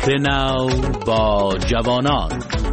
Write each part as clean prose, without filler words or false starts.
فکر نو با جوانان.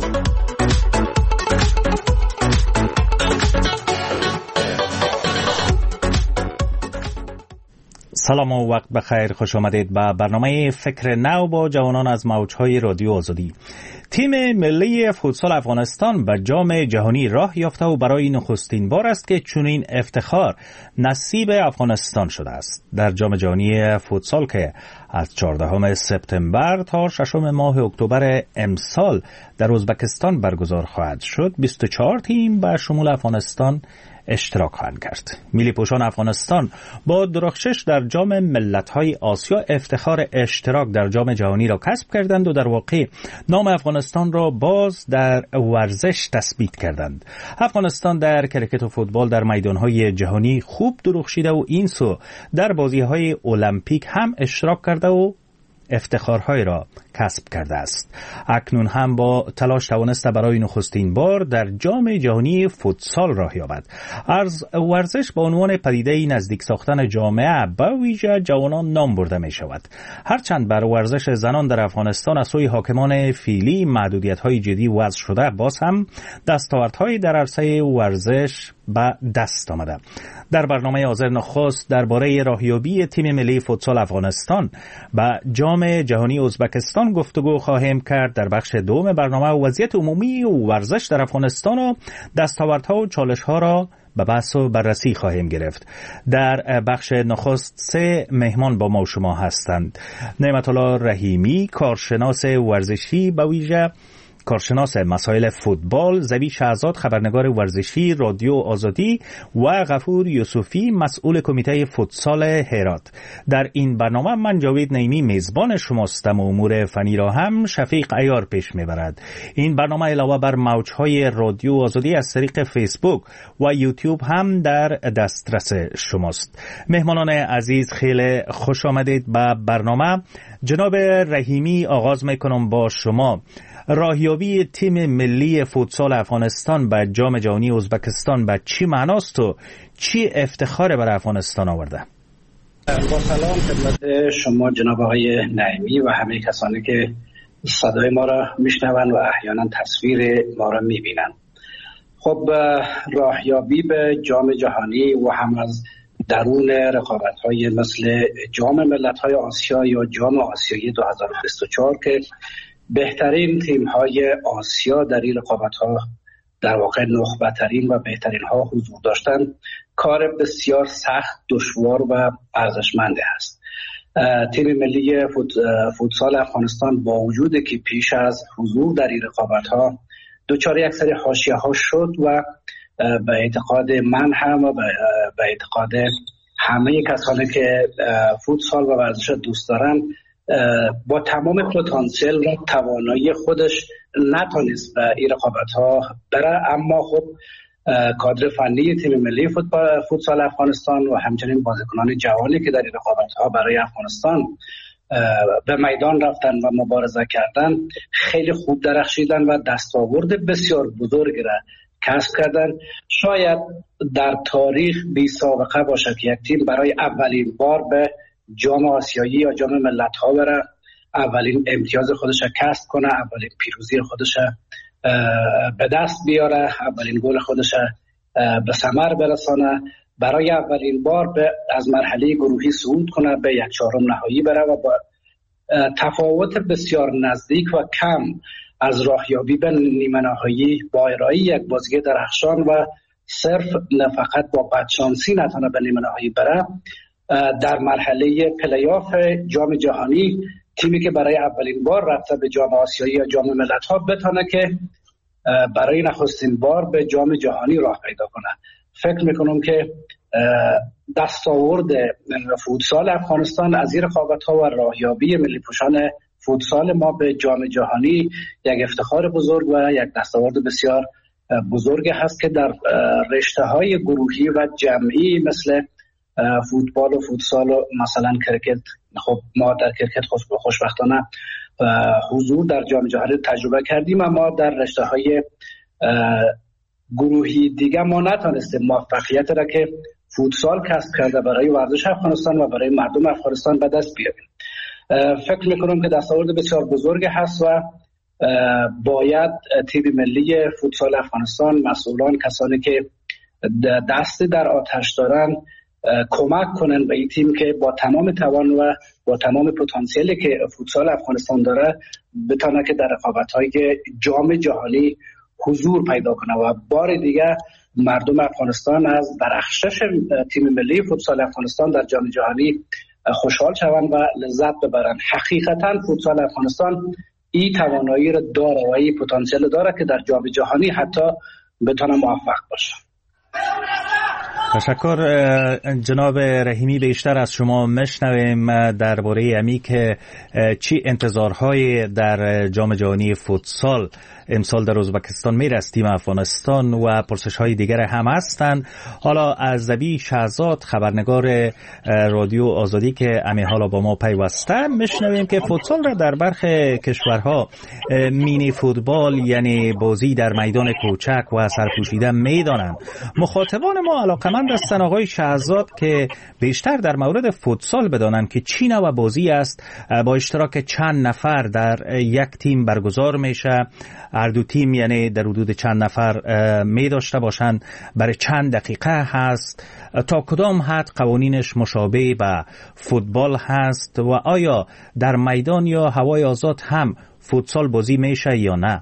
سلام و وقت بخیر، خوش آمدید به برنامه فکر نو با جوانان از موجهای رادیو آزادی. تیم ملی فوتسال افغانستان به جام جهانی راه یافته و برای نخستین بار است که چنین افتخار نصیب افغانستان شده است. در جام جهانی فوتسال که از 14 سپتامبر تا 6 ماه اکتبر امسال در ازبکستان برگزار خواهد شد، 24 تیم به شمول افغانستان اشتراک خواهند کرد. ملی پوشان افغانستان با درخشش در جام ملت‌های آسیا افتخار اشتراک در جام جهانی را کسب کردند و در واقع نام افغانستان را باز در ورزش تثبیت کردند. افغانستان در کرکت و فوتبال در میدان‌های جهانی خوب درخشیده و این سو در بازی‌های المپیک هم اشتراک کرده و افتخارهای را کسب کرده است. اکنون هم با تلاش توانسته برای نخستین بار در جام جهانی فوتسال راه یابد. از ورزش به عنوان پدیده نزدیک ساختن جامعه به ویژه جوانان نام برده می شود. هرچند بر ورزش زنان در افغانستان از سوی حاکمان فعلی محدودیت‌های جدی وضع شده، باز هم دستاوردهای در عرصه ورزش به دست آمده. در برنامه حاضر نخست درباره راهیابی تیم ملی فوتسال افغانستان به جام جهانی ازبکستان گفتگو خواهیم کرد. در بخش دوم برنامه وضعیت عمومی و ورزش در افغانستان و دستاوردها و چالش‌ها را به بحث و بررسی خواهیم گرفت. در بخش نخست 3 مهمان با ما و شما هستند. نعمت الله رحیمی، کارشناس ورزشی به ویژه کارشناس مسائل فوتبال، زبی شهزاد، خبرنگار ورزشی رادیو آزادی و غفور یوسفی، مسئول کمیته فوتسال هرات. در این برنامه من جاوید نعیمی میزبان شماستم و امور فنی را هم شفیق عیار پیش میبرد. این برنامه علاوه بر موجهای رادیو آزادی از طریق فیسبوک و یوتیوب هم در دسترس شماست. مهمانان عزیز، خیلی خوش آمدید به برنامه. جناب رحیمی، آغاز میکنم با شما. راهیابی تیم ملی فوتسال افغانستان به جام جهانی ازبکستان به چی معناست و چی افتخار برای افغانستان آورده؟ با سلام خدمت شما جناب آقای نعیمی و همه کسانی که صدای ما را میشنوند و احیانا تصویر ما را میبینند. خب راهیابی به جام جهانی و هم از درون رقابت‌های مثل جام ملت‌های آسیا یا جام آسیایی 2024 که بهترین تیم‌های آسیا در این رقابت‌ها در واقع نخبه‌ترین و بهترین ها حضور داشتن، کار بسیار سخت، دشوار و ارزشمند است. تیم ملی فوتسال افغانستان با وجودی که پیش از حضور در این رقابت‌ها دچار یک سری حاشیه‌ها شد و به اعتقاد من هم و به اعتقاد همه کسانی که فوتسال و ورزش دوست دارن، با تمام پتانسیل و توانایی خودش نتونست به این رقابت‌ها بره. اما خب کادر فنی تیم ملی فوتسال افغانستان و همچنین بازیکنان جوانی که در این رقابت‌ها برای افغانستان به میدان رفتن و مبارزه کردن خیلی خوب درخشیدن و دستاورد بسیار بزرگی را کسب کردن. شاید در تاریخ بی سابقه باشد که یک تیم برای اولین بار به جام آسیایی یا جام ملت‌ها بره، اولین امتیاز خودش کسب کنه، اولین پیروزی خودش به دست بیاره، اولین گل خودش به ثمر برسانه، برای اولین بار از مرحله گروهی صعود کنه، به 1/4 نهایی بره و با تفاوت بسیار نزدیک و کم از راهیابی به نیمه نهایی با ارائه یک بازی درخشان و صرف فقط با بدشانسی نتونه به نیمه نهایی بره، در مرحله پلی‌آف جام جهانی تیمی که برای اولین بار رفته به جام آسیایی یا جام ملت‌ها بتونه که برای نخستین بار به جام جهانی راه پیدا کنه. فکر میکنم که دستاورد فوتسال افغانستان از این رقابت‌ها و راهیابی ملی پوشان فوتسال ما به جام جهانی یک افتخار بزرگ و یک دستاورد بسیار بزرگ هست که در رشته‌های گروهی و جمعی مثل فوتبال و فوتسال و مثلا کرکت، خب ما در کرکت خوشبختانه حضور در جام جهانی تجربه کردیم، اما در رشته‌های گروهی دیگه ما نتونستیم موفقیت را که فوتسال کسب کرده برای ورزش افغانستان و برای مردم افغانستان به دست بیاریم. فکر میکنم که دستاورد بسیار بزرگ هست و باید تیم ملی فوتسال افغانستان، مسئولان، کسانی که دستی در آتش دارن کمک کنن به این تیم که با تمام توان و با تمام پتانسیلی که فوتسال افغانستان داره بتونه که در رقابت‌های جام جهانی حضور پیدا کنه و بار دیگه مردم افغانستان از درخشش تیم ملی فوتسال افغانستان در جام جهانی خوشحال شوند و لذت ببرن. حقیقتا فوتسال افغانستان این توانایی را داره و این پتانسیل داره که در جام جهانی حتی بتونه موفق باشه. تشکر جناب رحیمی. بیشتر از شما مشنویم درباره امی که چی انتظارهای در جام جهانی فوتسال امسال در ازبکستان میره از تیم افغانستان و پرسش‌های دیگر هم هستند. حالا از زبی شهزاد خبرنگار رادیو آزادی که امی حالا با ما پیوسته مشنویم که فوتسال را در برخی کشورها مینی فوتبال یعنی بازی در میدان کوچک و سرپوشیده میدانند. مخاطبان ما علاقمند هستند آقای شهزاد که بیشتر در مورد فوتسال بدانند که چی نوع بازی است، با اشتراک چند نفر در یک تیم برگزار میشه، هر دو تیم یعنی در حدود چند نفر می داشته باشند، برای چند دقیقه هست، تا کدام حد قوانینش مشابه به فوتبال هست و آیا در میدان یا هوای آزاد هم فوتسال بازی میشه یا نه؟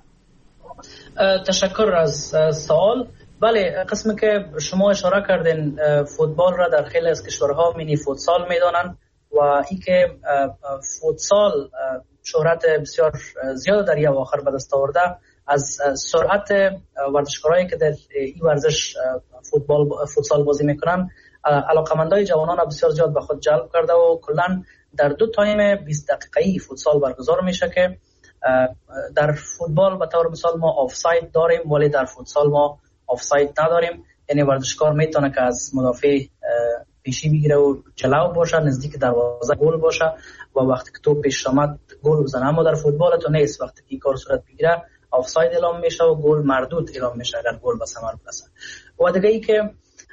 تشکر از سوال. بله، قسمی که شما اشاره کردین فوتبال را در خیلی از کشورها مینی فوتسال میدانند و این که فوتسال شهرت بسیار زیاد در یک آخر به دست آورده از سرعت ورزشکارایی که در این ورزش فوتسال بازی میکنن علاقمندای جوانان بسیار زیاد به خود جلب کرده و کلا در 2 تایم 20 دقیقه‌ای فوتسال برگزار میشه که در فوتبال به طور مثال ما آفساید داریم ولی در فوتسال ما آفساید نداریم، یعنی ورزشکار میتونه که از مدافع پیشی بگیره و جلو باشه، نزدیک دروازه گل باشه و وقتی که توپ پیش آمد گل بزنه. اما در فوتبال تو نیست، وقتی که این کار صورت بگیره آفساید اعلام میشه و گل مردود اعلام میشه اگر گل به ثمر برسه. و دیگه ای که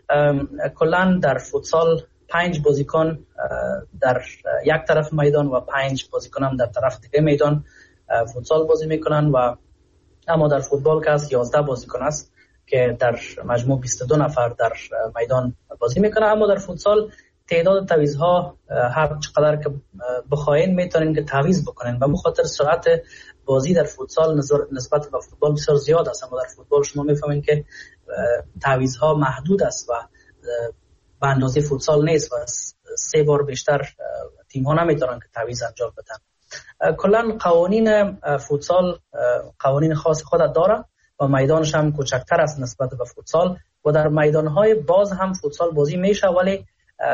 کلا در فوتسال 5 بازیکن در یک طرف میدان و 5 بازیکن هم در طرف دیگه میدان فوتسال بازی میکنن و اما در فوتبال که از 11 بازیکن است که در مجموع 22 نفر در میدان بازی میکنه. اما در فوتسال تعداد تعویض‌ها هر چقدر که بخواین میتونین که تعویض بکنین و بخاطر سرعت بازی در فوتسال نسبت به فوتبال بسیار زیاد است. اما در فوتبال شما میفهمین که تعویض‌ها محدود است و به اندازه فوتسال نیست و 3 بار بیشتر تیم‌ها نمیتونن که تعویض انجام بدن. کلا قوانین فوتسال قوانین خاص خود داره و میدانش هم کوچکتر است نسبت به فوتسال و در میدانهای باز هم فوتسال بازی میشه ولی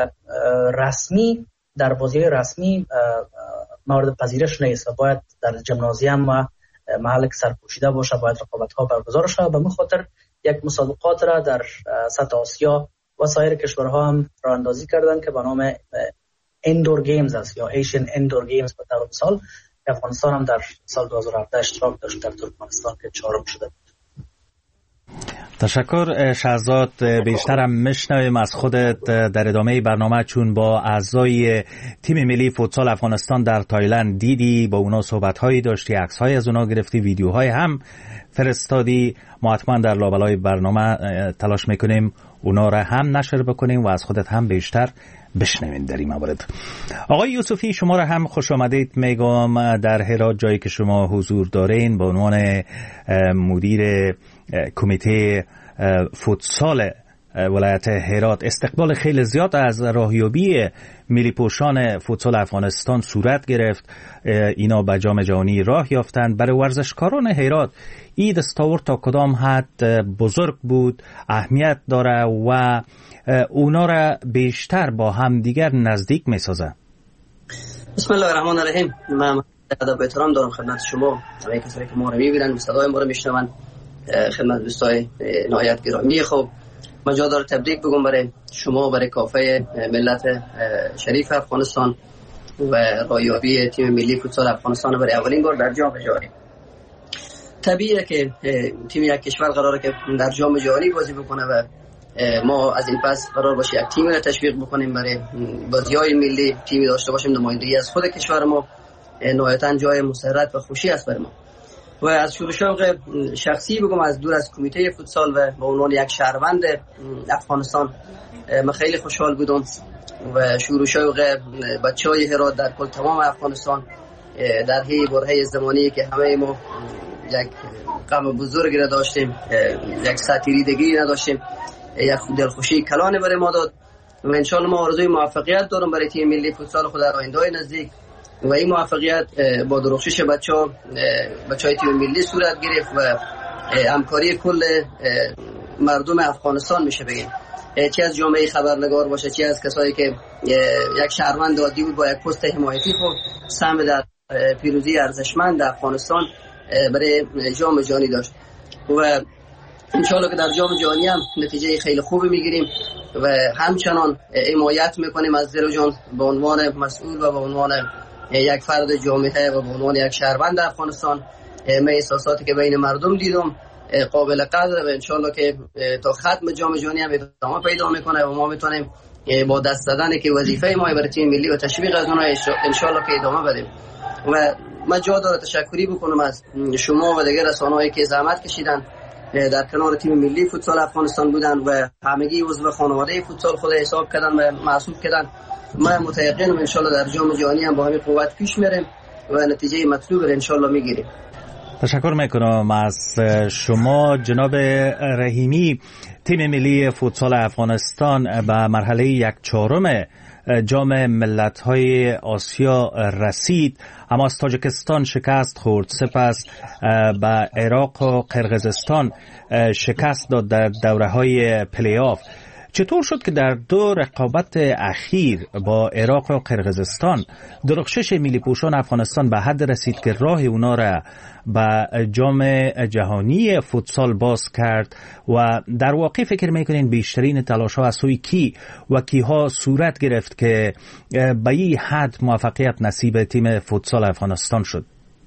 رسمی در بازی رسمی مورد پذیرش نیست و باید در ژیمنازیوم و محل که سرپوشیده باشه باید رقابت‌ها برگزار شه. به همین خاطر یک مسابقات را در سطح آسیا و سایر کشورها هم راه اندازی کردن که به نام اندور گیمز است یا ایشین اندور گیمز به طور مثال. افغانستان هم در سال 2017 اشتراک داشت در ترکمنستان که 4م شده. تشکر شهزاد. بیشترم میشنویم از خودت در ادامه برنامه، چون با اعضای تیم ملی فوتسال افغانستان در تایلند دیدی، با اونا صحبت‌هایی داشتی، عکس‌های از اونا گرفتی، ویدیوهای هم فرستادی. ما حتما در لابلای برنامه تلاش میکنیم اونا را هم نشر بکنیم و از خودت هم بیشتر بشنویم در این مورد. آقای یوسفی، شما را هم خوش آمدید میگم در هرات، جایی که شما حضور دارین به عنوان مدیر کمیته فوتسال ولایت هرات. استقبال خیلی زیاد از راهیابی ملی پوشان فوتسال افغانستان صورت گرفت، اینا به جام جهانی راه یافتند. برای ورزشکاران هرات این دستاورد تا کدام حد بزرگ بود، اهمیت داره و اونا را بیشتر با هم دیگر نزدیک میسازه؟ بسم الله الرحمن الرحیم. من ادب و احترام دارم خدمت شما، همه کسایی که ما رو میبینن، صدای ما رو میشنون، خدمت دوستای نهایت گرامی. خب من جا داره تبریک بگم برای شما، برای کافه ملت شریف افغانستان و رایابی تیم ملی فوتسال افغانستان برای اولین بار در جام جهانی. طبیعیه که تیم یک کشور قراره که در جام جهانی بازی بکنه و ما از این پس قرار باشه یک تیم رو تشویق بکنیم برای بازی‌های ملی، تیمی داشته باشیم نمایندگی از خود کشور ما نهایتاً جای مسرت و خوشی است برای ما. و از شروع شوق شخصی بگم، از دور از کمیته فوتسال و به عنوان یک شهروند افغانستان من خیلی خوشحال بودم و شروع شوق بچهای هرات در کل تمام افغانستان در هی برهه زمانی که همه ما یک غم بزرگی را داشتیم، یک ساتیریدگی نداشتیم، یک دلخوشی کلان برای ما داد و انشالله ما آرزوی موفقیت دارم برای تیم ملی فوتسال خود در آینده نزدیک و این موفقیت با درخشش بچهای تیم ملی صورت گرفت و همکاری کل مردم افغانستان میشه بگیم، چه از جامعه خبرنگار باشه، چه از کسایی که یک شهروند عادی بود با یک پست حمایتی خود سهم در پیروزی ارزشمند افغانستان برای جام جهانی داشت و انشالله که در جام جهانی هم نتیجه خیلی خوبی میگیریم و همچنان حمایت میکنیم از زیرو جان به عنوان مسئول و به عنوان یک فرد جامعه و به عنوان یک شهروند افغانستان. من احساساتی که بین مردم دیدم قابل قدر و انشالله که تا ختم جام جهانی هم ادامه پیدا میکنه و ما میتونیم با دست دادن که وظیفه ما برای تیم ملی و تشویق از اونها انشالله که ادامه بدیم. و من جا داره تشکری بکنم از شما و دیگر رسانه‌هایی که زحمت کشیدن در کنار تیم ملی فوتسال افغانستان بودن و همگی عضو خانواده فوتسال خود حساب کردن و محسوب کردن. من متيقنم ان شاء الله در جام جهانی هم با همین قوت پیش میریم و نتیجه مطلوب رو ان شاء الله میگیریم. تشکر میکنم از شما جناب رحیمی. تیم ملی فوتسال افغانستان به مرحله 1/4 جام ملت‌های آسیا رسید، اما از تاجیکستان شکست خورد، سپس به عراق و قرقیزستان شکست داد در دوره‌های پلی آف. چطور شد که در دو رقابت اخیر با عراق و قرقیزستان درخشش ملی پوشان افغانستان به حد رسید که راه اونا را به جام جهانی فوتسال باز کرد و در واقع فکر میکنین بیشترین تلاش ها از سوی کی و کیها صورت گرفت که به این حد موفقیت نصیب تیم فوتسال افغانستان شد؟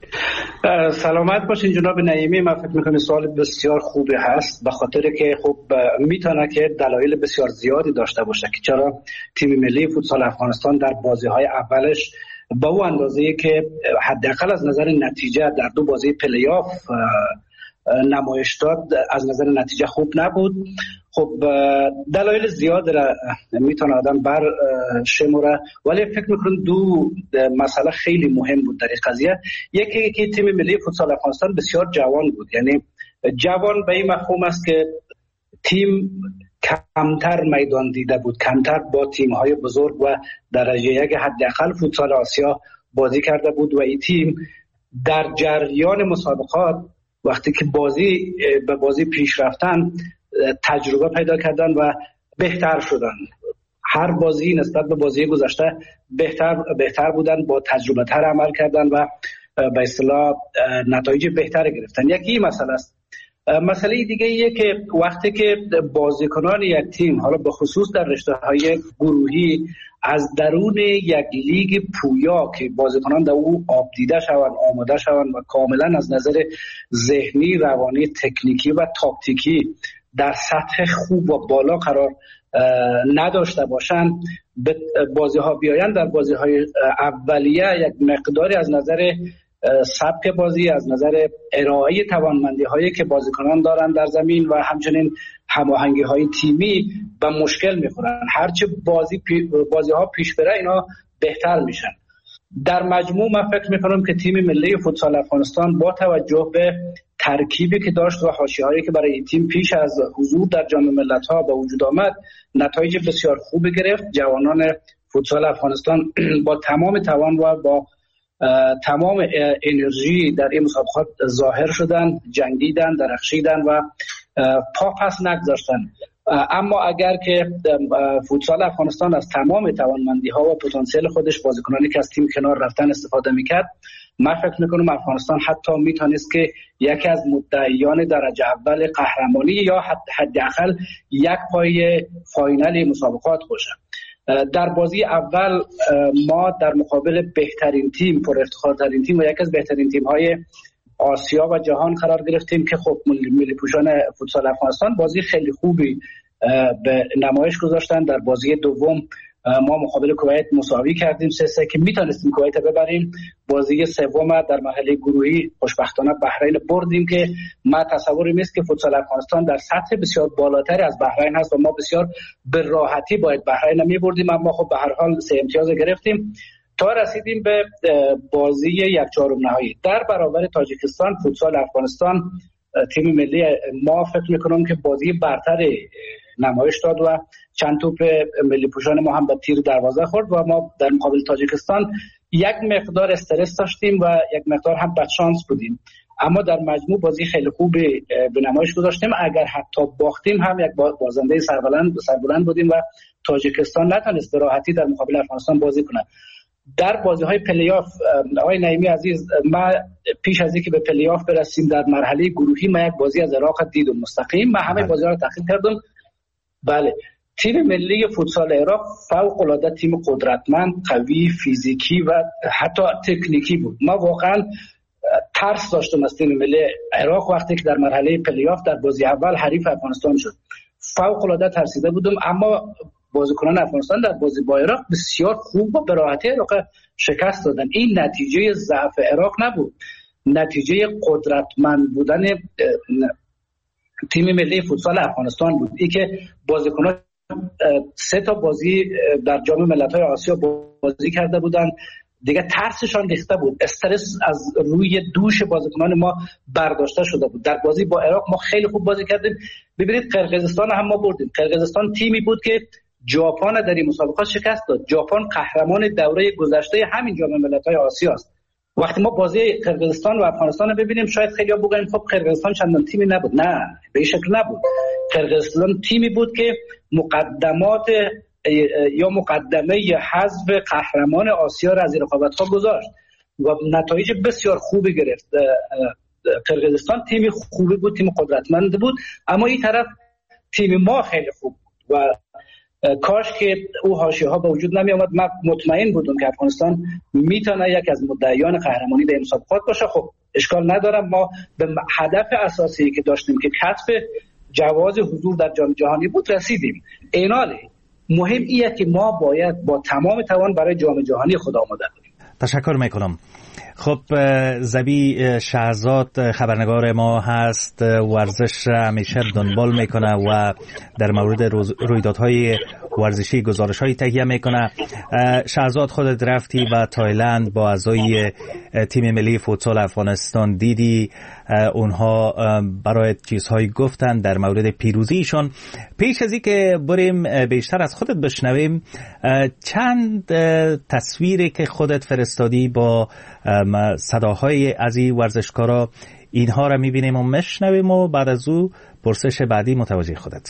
سلامت باشین جناب نعیمی. من فکر میکنم سوال بسیار خوبی هست، به خاطر که خب میتونه که دلایل بسیار زیادی داشته باشه که چرا تیم ملی فوتسال افغانستان در بازی‌های اولش با اون اندازه‌ای که حداقل از نظر نتیجه در دو بازی پلی آف نمایش داد از نظر نتیجه خوب نبود. خب دلایل زیاد را میتونه آدم بر شماره، ولی فکر میکنم دو مسئله خیلی مهم بود در این قضیه. یکی که تیم ملی فوتسال افغانستان بسیار جوان بود، یعنی جوان به این مفهوم است که تیم کمتر میدان دیده بود، کمتر با تیم‌های بزرگ و درجه یک حداقل فوتسال آسیا بازی کرده بود و این تیم در جریان مسابقات وقتی که به بازی پیش رفتن تجربه پیدا کردن و بهتر شدن. هر بازی نسبت به بازی گذشته بهتر بودن، با تجربه تر عمل کردن و به اصطلاح نتایج بهتری گرفتن. یکی مسئله است. مسئله دیگه ایه که وقتی که بازیکنان یک تیم، حالا به خصوص در رشته‌های گروهی، از درون یک لیگ پویا که بازیکنان در او آب دیده شوند، آماده شوند و کاملا از نظر ذهنی، روانی، تکنیکی و تاکتیکی در سطح خوب و بالا قرار نداشته باشند، به بازی ها بیایند، در بازی های اولیه یک مقداری از نظر سبک بازی، از نظر ارائه توانمندی هایی که بازیکنان دارن در زمین و همچنین هماهنگی های تیمی به مشکل میخورن. هرچه بازی ها پیش بره اینا بهتر میشن. در مجموع من فکر میکنم که تیم ملی فوتسال افغانستان با توجه به ترکیبی که داشت و حاشیه‌هایی که برای این تیم پیش از حضور در جام ملت‌ها به وجود آمد نتایج بسیار خوبی گرفت. جوانان فوتسال افغانستان با تمام توان و با تمام انرژی در این مسابقات ظاهر شدن، جنگیدن، درخشیدن و پا پس نگذاشتن. اما اگر که فوتسال افغانستان از تمام توانمندی‌ها و پتانسیل خودش بازیکنانی که از تیم کنار رفتن استفاده می‌کرد، من فکر می‌کنم افغانستان حتی میتونست که یکی از مدعیان درجه اول قهرمانی یا حداقل یک پای فاینال مسابقات باشه. در بازی اول ما در مقابل بهترین تیم، پر افتخارترین تیم و یکی از بهترین تیم‌های آسیا و جهان قرار گرفتیم که خب ملی پوشان فوتسال افغانستان بازی خیلی خوبی به نمایش گذاشتن. در بازی دوم ما مقابل کویت مساوی کردیم 3-3 که میتونستیم کویت ببریم. بازی سوم در مرحله گروهی خوشبختانه بحرین بردیم که ما تصوری نیست که فوتسال افغانستان در سطح بسیار بالاتر از بحرین هست و ما بسیار به راحتی باید بحرین میبردیم، اما خب به هر حال 3 امتیاز گرفتیم تا رسیدیم به بازی 1/4 نهایی در برابر تاجیکستان. فوتسال افغانستان تیم ملی ما فکر میکنم که بازی برتر نمایش داد و چند توپ ملی پوشان ما هم به تیر دروازه خورد و ما در مقابل تاجیکستان یک مقدار استرس داشتیم و یک مقدار هم بدشانس بودیم، اما در مجموع بازی خیلی خوبی به نمایش گذاشتیم. اگر حتی باختیم هم یک بازنده سربلند بودیم و تاجیکستان نتونست به راحتی در مقابل افغانستان بازی کنه. در بازی‌های پلی‌آف آقای نعیمی عزیز، ما پیش از اینکه به پلی‌آف برسیم در مرحله گروهی ما یک بازی از عراق دیدم مستقیم. من همه بازی‌ها رو تحقیق کردم. بله، تیم ملی فوتسال عراق فوق‌العاده تیم قدرتمند، قوی، فیزیکی و حتی تکنیکی بود. ما واقعا ترس داشتم از تیم ملی عراق وقتی که در مرحله پلی‌آف در بازی اول حریف افغانستان شد. فوق‌العاده ترسیده بودم، اما بازیکنان افغانستان در بازی با عراق بسیار خوب و به راحتی عراق شکست دادن. این نتیجه ضعف عراق نبود، نتیجه قدرتمند بودن تیم ملی فوتسال افغانستان بود. این که بازیکنان 3 تا بازی در جام ملت‌های آسیا بازی کرده بودند، دیگه ترسشان ریخته بود، استرس از روی دوش بازیکنان ما برداشته شده بود. در بازی با عراق ما خیلی خوب بازی کردیم. ببینید قرقیزستان هم ما بردیم. قرقیزستان تیمی بود که ژاپن در این مسابقات شکست داد. ژاپن قهرمان دوره گذشته همین جام ملت‌های آسیا است. وقتی ما بازی قرقیزستان و افغانستان رو ببینیم شاید خیلی‌ها بگن خب قرقیزستان چندان تیمی نبود. نه، به این شکل نبود. قرقیزستان تیمی بود که مقدمات یا مقدمه حذف قهرمان آسیا را از رقابت‌ها گذاشت و نتایج بسیار خوبی گرفت. قرقیزستان تیمی خوبی بود، تیم قدرتمند بود، اما این طرف تیم ما خیلی خوب بود و کاش که او حاشیه‌ها به وجود نمی آمد. من مطمئن بودم که افغانستان میتونه یک از مدعیان قهرمانی در مسابقات باشه. خب اشکال ندارم، ما به هدف اساسی که داشتیم که کسب جواز حضور در جام جهانی بود رسیدیم. ایناله مهم اینه که ما باید با تمام توان برای جام جهانی خود آماده باشیم. تشکر میکنم. خب زبی شهزاد خبرنگار ما هست، ورزش همیشه دنبال میکنه و در مورد رویدادهای ورزشی گزارش‌های تهیه میکنه. شهزاد خودت رفتی و تایلند با اعضای تیم ملی فوتسال افغانستان دیدی، اونها برای چیزهایی گفتن در مورد پیروزیشون. پیش از اینکه بریم بیشتر از خودت بشنویم، چند تصویری که خودت فرستادی با صداهای از این ورزشکارا، اینها را میبینیم و میشنویم و بعد از او پرسش بعدی متوجه خودت.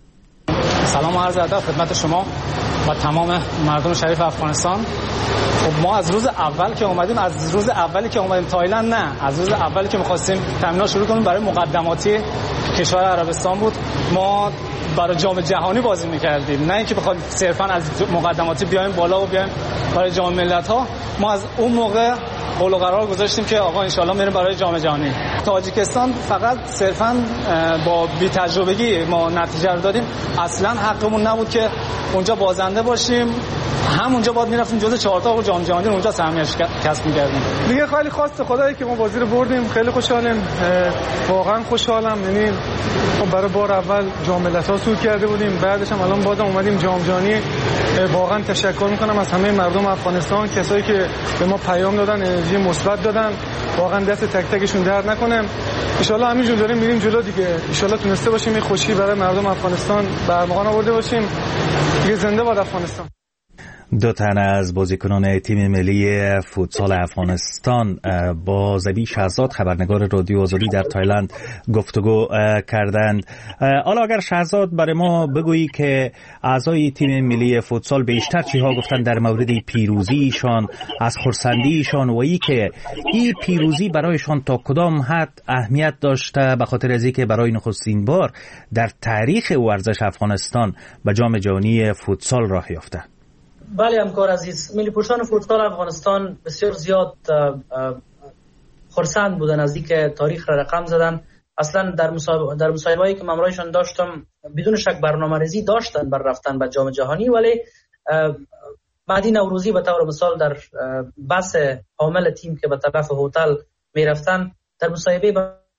سلام و عرض ادب خدمت شما و تمام مردم شریف افغانستان. خب ما از روز اول که اومدیم، از روز اولی که اومدیم تایلند، نه از روز اولی که می‌خواستیم تمرینات شروع کنیم برای مقدماتی کشور عربستان بود. ما برای جام جهانی بازی می‌کردیم، نه اینکه بخوایم صرفاً از مقدماتی بیایم بالا و بیایم برای جام ملت‌ها. ما از اون موقع قول و قرار گذاشتیم که آقا ان شاءالله میریم برای جام جهانی. تاجیکستان فقط صرفاً با بی تجربگی ما نتیجه رو دادیم، اصلاً حقمون نبود که اونجا بازنده باشیم. همونجا باید میرفتیم جزء 4 تا جام جهانی اونجا سهمیش کسب می‌کردیم. دیگه خیلی خواست خدایی که ما بازی رو بردیم، خیلی خوشحالیم، واقعا خوشحالم. یعنی برای بار اول جام ملت‌ها صعود کرده بودیم، بعدش هم الان بازم اومدیم جام جهانی. واقعا تشکر می‌کنم از همه مردم افغانستان، کسایی که به ما پیام دادن، انرژی مثبت دادن. واقعا دست تک تکشون درد نکنه. ان شاءالله همینجور داریم میریم جلو دیگه. ان شاءالله تونسته باشیم این خوشی برای مردم افغانستان برمغان آورده باشیم. دیگه زنده باد افغانستان. 2 تن از بازیکنان تیم ملی فوتسال افغانستان با زبی شهزاد خبرنگار رادیو آزادی در تایلند گفتگو کردند. حالا اگر شهزاد برای ما بگویی که اعضای تیم ملی فوتسال بیشتر چیها گفتن در مورد پیروزیشان، از خرسندیشان و ای که این پیروزی برایشان تا کدام حد اهمیت داشته، به خاطر از اینکه برای نخستین بار در تاریخ ورزش افغانستان به جام جهانی فوتسال راه یافته. بله همکار عزیز، ملی پوشان فوتسال افغانستان بسیار زیاد خرسند بودن از اینکه تاریخ را رقم زدن. اصلا در مصاحبه‌ای که من برایشان داشتم بدون شک برنامه‌ریزی داشتن بر رفتن به جام جهانی، ولی مهدی نوروزی به طور مثال در بس حامل تیم که به طرف هتل میرفتن در مصاحبه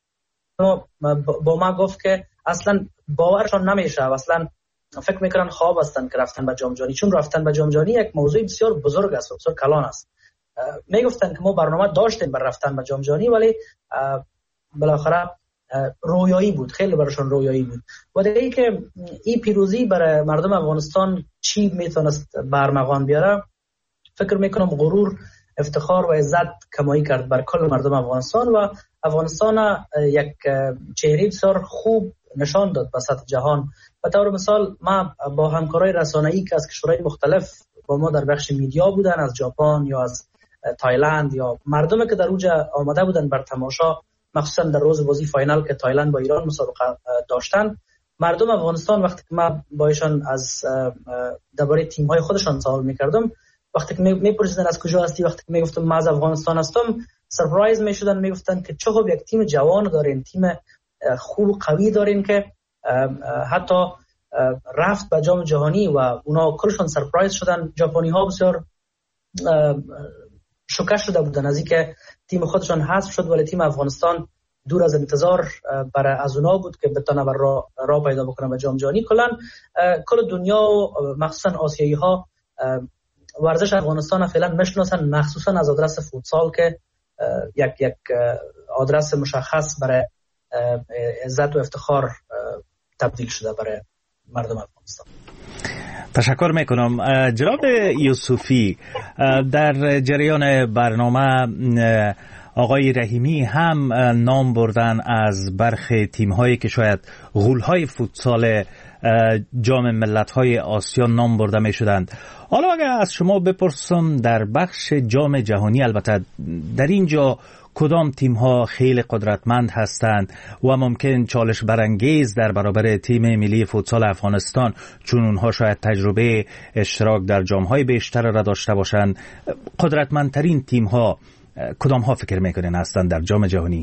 با ما گفت که اصلا باورشان نمیشه، اصلا فکر میکنن خواب هستن که رفتن به جام جهانی، چون رفتن به جام جهانی یک موضوع بسیار بزرگ است و بسیار کلان است. میگفتن که ما برنامه داشتیم بر رفتن به جام جهانی، ولی بالاخره رویایی بود، خیلی براشون رویایی بود. و دیگه که این پیروزی برای مردم افغانستان چی میتونست برمغان بیاره، فکر میکنم غرور، افتخار و عزت کمایی کرد بر کل مردم افغانستان و افغانستان یک چهره بسیار خوب نشان داد به سطح جهان. به طور مثال ما با همکارای رسانه‌ای که از کشورهای مختلف با ما در بخش میدیا بودن، از ژاپن یا از تایلند یا مردمی که در اونجا آمده بودن بر تماشا، مخصوصا در روز بازی فاینال که تایلند با ایران مسابقه داشتن، مردم افغانستان وقتی که ما با ایشان از درباره تیم‌های خودشان سوال می‌کردم، وقتی که می‌پرسیدن از کجا هستی، وقتی که میگفتم من از افغانستان هستم، سرپرایز میشدن، میگفتن که چه خوب یک تیم جوان دارین، تیم خوب و قوی دارین که حتی رفت به جام جهانی و اونا کلشون سرپرایز شدن. ژاپنی‌ها بسیار شوکه شده بودن از اینکه تیم خودشان حذف شد، ولی تیم افغانستان دور از انتظار برای از اونا بود که بتونه بر راه پیدا بکنه به جام جهانی. کل دنیا و مخصوصا آسیایی‌ها ورزش افغانستان فعلا میشناسن، مخصوصا از آدرس فوتسال که یک آدرس مشخص برای عزت و افتخار تبدیل شده برای مردم افغانستان. تشکر میکنم. جناب یوسفی، در جریان برنامه آقای رحیمی هم نام بردن از برخی تیم‌هایی که شاید غول‌های فوتسال جام ملت‌های آسیا نام برده می‌شدند. حالا اگر از شما بپرسم در بخش جام جهانی، البته در اینجا کدام تیم‌ها خیلی قدرتمند هستند و ممکن چالش برانگیز در برابر تیم ملی فوتسال افغانستان، چون اونها شاید تجربه اشتراک در جام‌های بیشتر را داشته باشند، قدرتمندترین تیم‌ها کدام ها فکر میکنین هستند در جام جهانی؟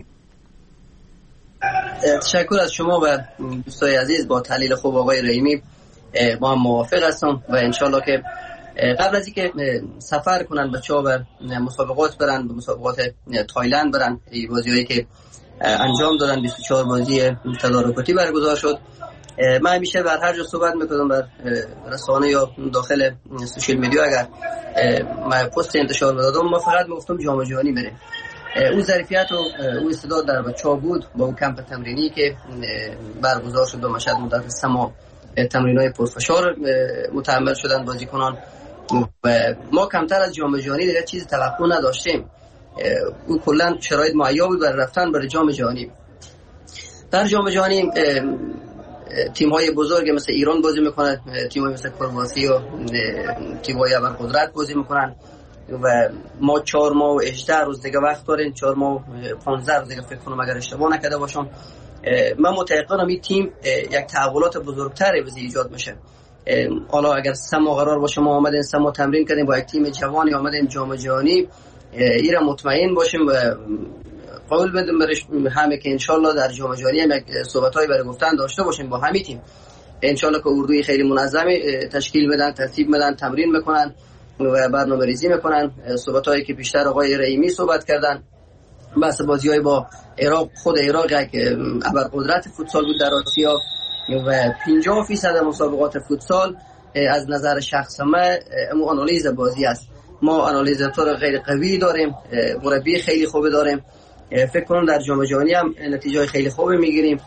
تشکر از شما و دوستای عزیز. با تحلیل خوب آقای رحیمی با هم موافق هستم و انشالله که قبل از اینکه سفر کنن بچه‌ها بر مسابقات برن، به مسابقات تایلند برن، بازی‌هایی که انجام دادن 24 بازی تدارکاتی برگزار شد، من همیشه بر هر جا صحبت میکنم، بر رسانه یا داخل سوشال میدیا اگر من پست انتشار میدادم، ما فقط میگفتم جام جهانی بره. اون ظرفیت و اون استعداد در بچه‌ها بود. با اون کمپ تمرینی که برگزار شد و مشهد مدت سما تمرینای پرفشار متحمل شدن بازیکنان و ما کمتر از جام جهانی دیگه چیز توقع نداشتیم. اون کلا شرایط مهیا بود برای رفتن برای جام جهانی. در جام جهانی تیم‌های بزرگ مثل ایران بازی میکنن، تیم‌های مثل کرواسی و تیم‌های ابرقدرت بازی میکنن و ما 4 ماه و 18 روز دیگه وقت داریم، 4 ماه و 15 روز دیگه فکر کنم اگر اشتباه نکرده باشم. من متأکدم این تیم یک تحولات بزرگتری واسه ایجاد میشه. حالا اگر سما قرار باشه ما اومدیم سما تمرین کردیم با یک تیم جوانی اومدیم جام جهانی، ایرا مطمئن باشیم و قول بدیم برش همه که انشالله در جام جهانی هم یک صحبت‌های برای گفتن داشته باشیم با همین تیم. انشالله که اردوی خیلی منظمی تشکیل بدن، ترتیب بدن، تمرین میکنن و برنامه‌ریزی میکنن. صحبت‌هایی که بیشتر آقای رحیمی صحبت کردن بحث بازی‌های با عراق، خود عراق که ابرقدرت فوتسال بود در آسیا و 50% مسابقات فوتسال از نظر شخص ما آنالیز بازی است. ما آنالیزاتور خیلی قوی داریم، مربی خیلی خوب داریم. فکر کنم در جام جهانی هم نتیجه خیلی خوبی میگیریم.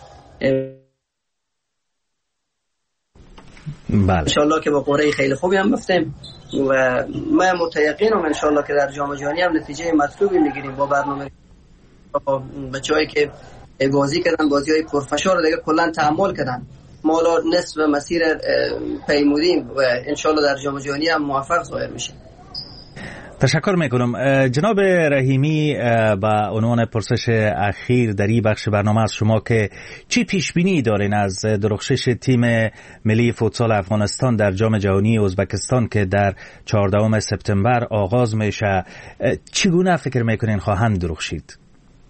بله. انشالله که با قرعه خیلی خوبی هم بفتیم و من متیقنم انشالله که در جام جهانی هم نتیجه مطلوبی میگیریم با برنامه بچه‌هایی که بازی کردن، بازی‌های پرفشار دیگه کلا تحمل کردن. ما حالا نصف مسیر پیمودیم و انشالله در جام جهانی هم موفق ظاهر میشیم. تشکر میکنم. جناب رحیمی، با عنوان پرسش اخیر در این بخش برنامه از شما که چی پیش بینی دارین از درخشش تیم ملی فوتسال افغانستان در جام جهانی ازبکستان که در 14 سپتامبر آغاز میشه، چگونه فکر میکنین خواهند درخشید؟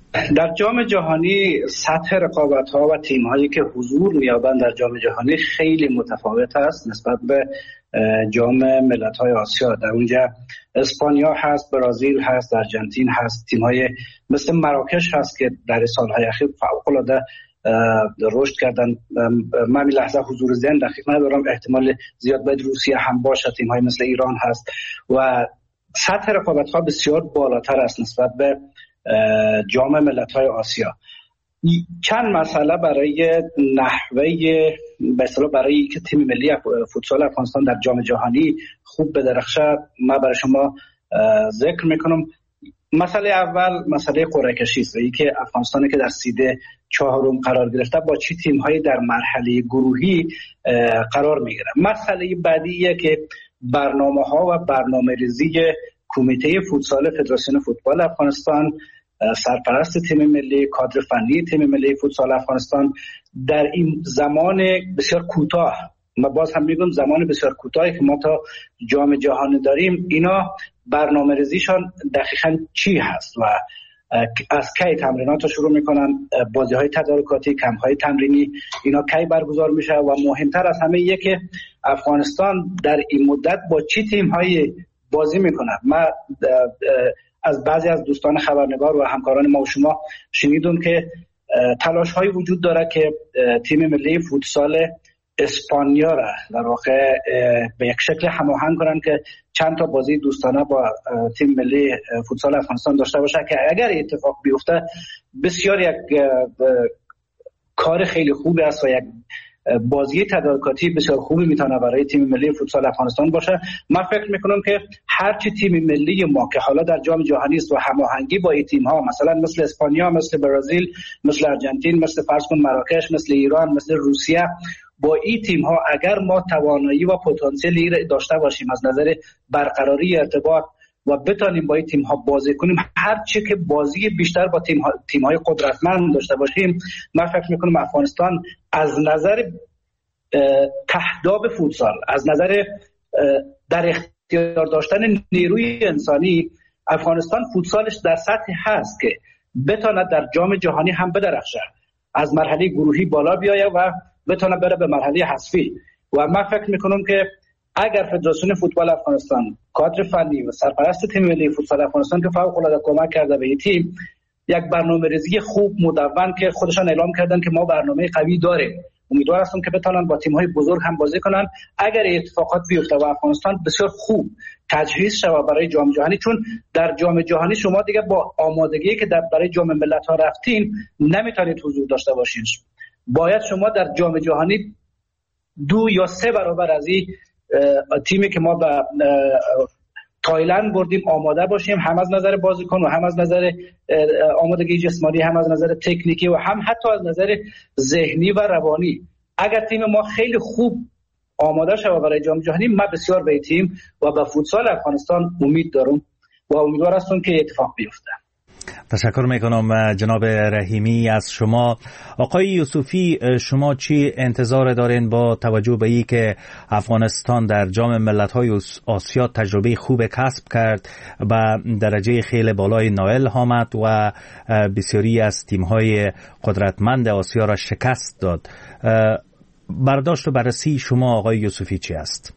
در جام جهانی سطح رقابت‌ها و تیم‌هایی که حضور می‌یابند در جام جهانی خیلی متفاوت است نسبت به جام ملت‌های آسیا. در اونجا اسپانیا هست، برزیل هست، آرژانتین هست، تیم‌های مثل مراکش هست که در سال‌های اخیر فوق‌العاده رشد کردن. من این لحظه حضور ذهن دقیق ندارم، احتمال زیاد باید روسیه هم باشه، تیم‌های مثل ایران هست و سطح رقابت‌ها بسیار بالاتر است نسبت به جام ملت‌های آسیا. چند مسئله برای نحوه به اصطلاح برای که تیم ملی فوتسال افغانستان در جام جهانی خوب بدرخشه من برای شما ذکر میکنم. مسئله اول مسئله قرعه کشی است. اینکه افغانستانی که در سیده چهارم قرار گرفته با چه تیم‌هایی در مرحله گروهی قرار میگیره. مسئله بعدیه که برنامه‌ها و برنامه‌ریزی کمیته فوتسال فدراسیون فوتبال افغانستان، سرپرست تیم ملی، کادر فنی تیم ملی فوتسال افغانستان در این زمان بسیار کوتاه، ما باز هم میگم زمان بسیار کوتاهی که ما تا جام جهانی داریم، اینا برنامه‌ریزیشان دقیقاً چی هست و از کی تمرینات رو شروع میکنن، بازی‌های تدارکاتی، کمپ‌های تمرینی اینا کی برگزار میشه و مهمتر از همه اینه که افغانستان در این مدت با چه تیم‌های بازی میکنه. ما از بعضی از دوستان خبرنگار و همکاران ما و شما شنیدیم که تلاش‌هایی وجود داره که تیم ملی فوتسال اسپانیا را در واقع به یک شکل هماهنگ کنن که چند تا بازی دوستانه با تیم ملی فوتسال افغانستان داشته باشه که اگر اتفاق بیفته بسیار یک کار خیلی خوبی است و یک بازی تدارکاتی بسیار خوبی میتونه برای تیم ملی فوتسال افغانستان باشه. من فکر میکنم که هر چی تیم ملی ما که حالا در جام جهانی است و هماهنگی با این تیم ها مثلا مثل اسپانیا، مثل برزیل، مثل آرژانتین، مثل فرض کن مراکش، مثل ایران، مثل روسیه، با این تیم ها اگر ما توانایی و پتانسیلی داشته باشیم از نظر برقراری ارتباط و بتونیم با این تیم ها بازی کنیم، هر چی که بازی بیشتر با تیم های قدرتمند داشته باشیم، من فکر میکنم افغانستان از نظر تهداب فوتسال، از نظر در اختیار داشتن نیروی انسانی، افغانستان فوتسالش در سطحی هست که بتونه در جام جهانی هم بدرخشه، از مرحله گروهی بالا بیایه و بتونه بره به مرحله حذفی. و من فکر میکنم که اگر فدراسیون فوتبال افغانستان، کادر فنی و سرپرست تیم ملی فوتسال افغانستان که فوق‌العاده کمک کرده به این تیم، یک برنامه‌ریزی خوب مدون که خودشان اعلام کردن که ما برنامه قوی داریم، امیدوار هستم که بتونن با تیم‌های بزرگ هم بازی کنن. اگر اتفاقات بیفته و افغانستان بسیار خوب تجهیز شود برای جام جهانی، چون در جام جهانی شما دیگه با آمادگی که برای جام ملت‌ها رفتین نمیتونید حضور داشته باشین، باید شما در جام جهانی 2 یا 3 برابر از این تیمی که ما به تایلند بردیم آماده باشیم، هم از نظر بازیکن و هم از نظر آمادگی جسمانی، هم از نظر تکنیکی و هم حتی از نظر ذهنی و روانی. اگر تیم ما خیلی خوب آماده شود برای جام جهانی، من بسیار به تیم و به فوتسال افغانستان امید دارم و امیدوار هستم که اتفاق بیفته. تشکر میکنم جناب رحیمی از شما. آقای یوسفی، شما چی انتظار دارین با توجه به این که افغانستان در جام ملت‌های آسیا تجربه خوب کسب کرد و درجه خیلی بالای نائل آمد و بسیاری از تیم‌های قدرتمند آسیا را شکست داد؟ برداشت و بررسی شما آقای یوسفی چی است؟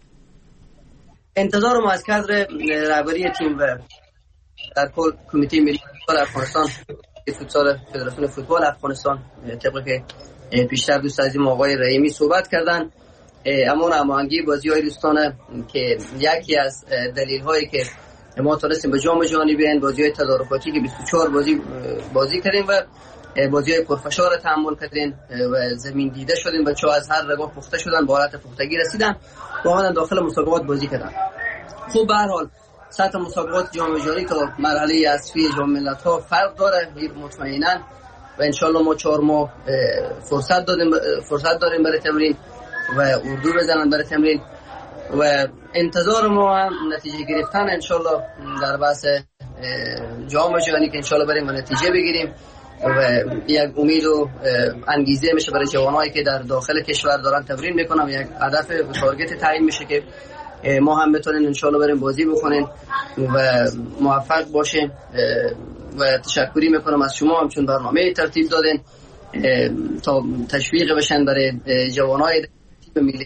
انتظار ما از کادر رهبری تیم و در کل کمیته ملی فوتبال افغانستان، فوتسال فدراسیون فوتبال افغانستان، طبق که بیشتر دوست عزیزم آقای رحیمی صحبت کردن، اما هماهنگی بازی‌های دوستانه که یکی از دلیل‌هایی که ما تونستیم به جام جهانی بیاین، بازی‌های تدارکاتی که 24 بازی کردیم و بازی‌های پرفشار تحمل کردیم و زمین دیده شدیم، بچه‌ها از هر رگاه پخته شدن، به حالت پختگی رسیدن و اومدن داخل مسابقات بازی کردن. خب به هر حال سطح مسابقات جام جهانی تا مرحله حذفی جام ملت‌ها فرق داره مطمئنا و انشالله ما 4 ماه فرصت داریم برای تمرین و اردو بزنن برای تمرین و انتظار ما هم نتیجه گرفتن انشالله در بحث جام جهانی که انشالله بریم و نتیجه بگیریم و یک امید و انگیزه میشه برای جوانایی که در داخل کشور دارن تمرین میکنن، یک هدف و تارگت تعیین میشه که ما هم بتونیم انشالله بریم بازی بکنیم و موفق باشیم و تشکری میکنم از شما همچون برنامه ترتیب دادین تا تشویق بشن برای جوانای تیم ملی.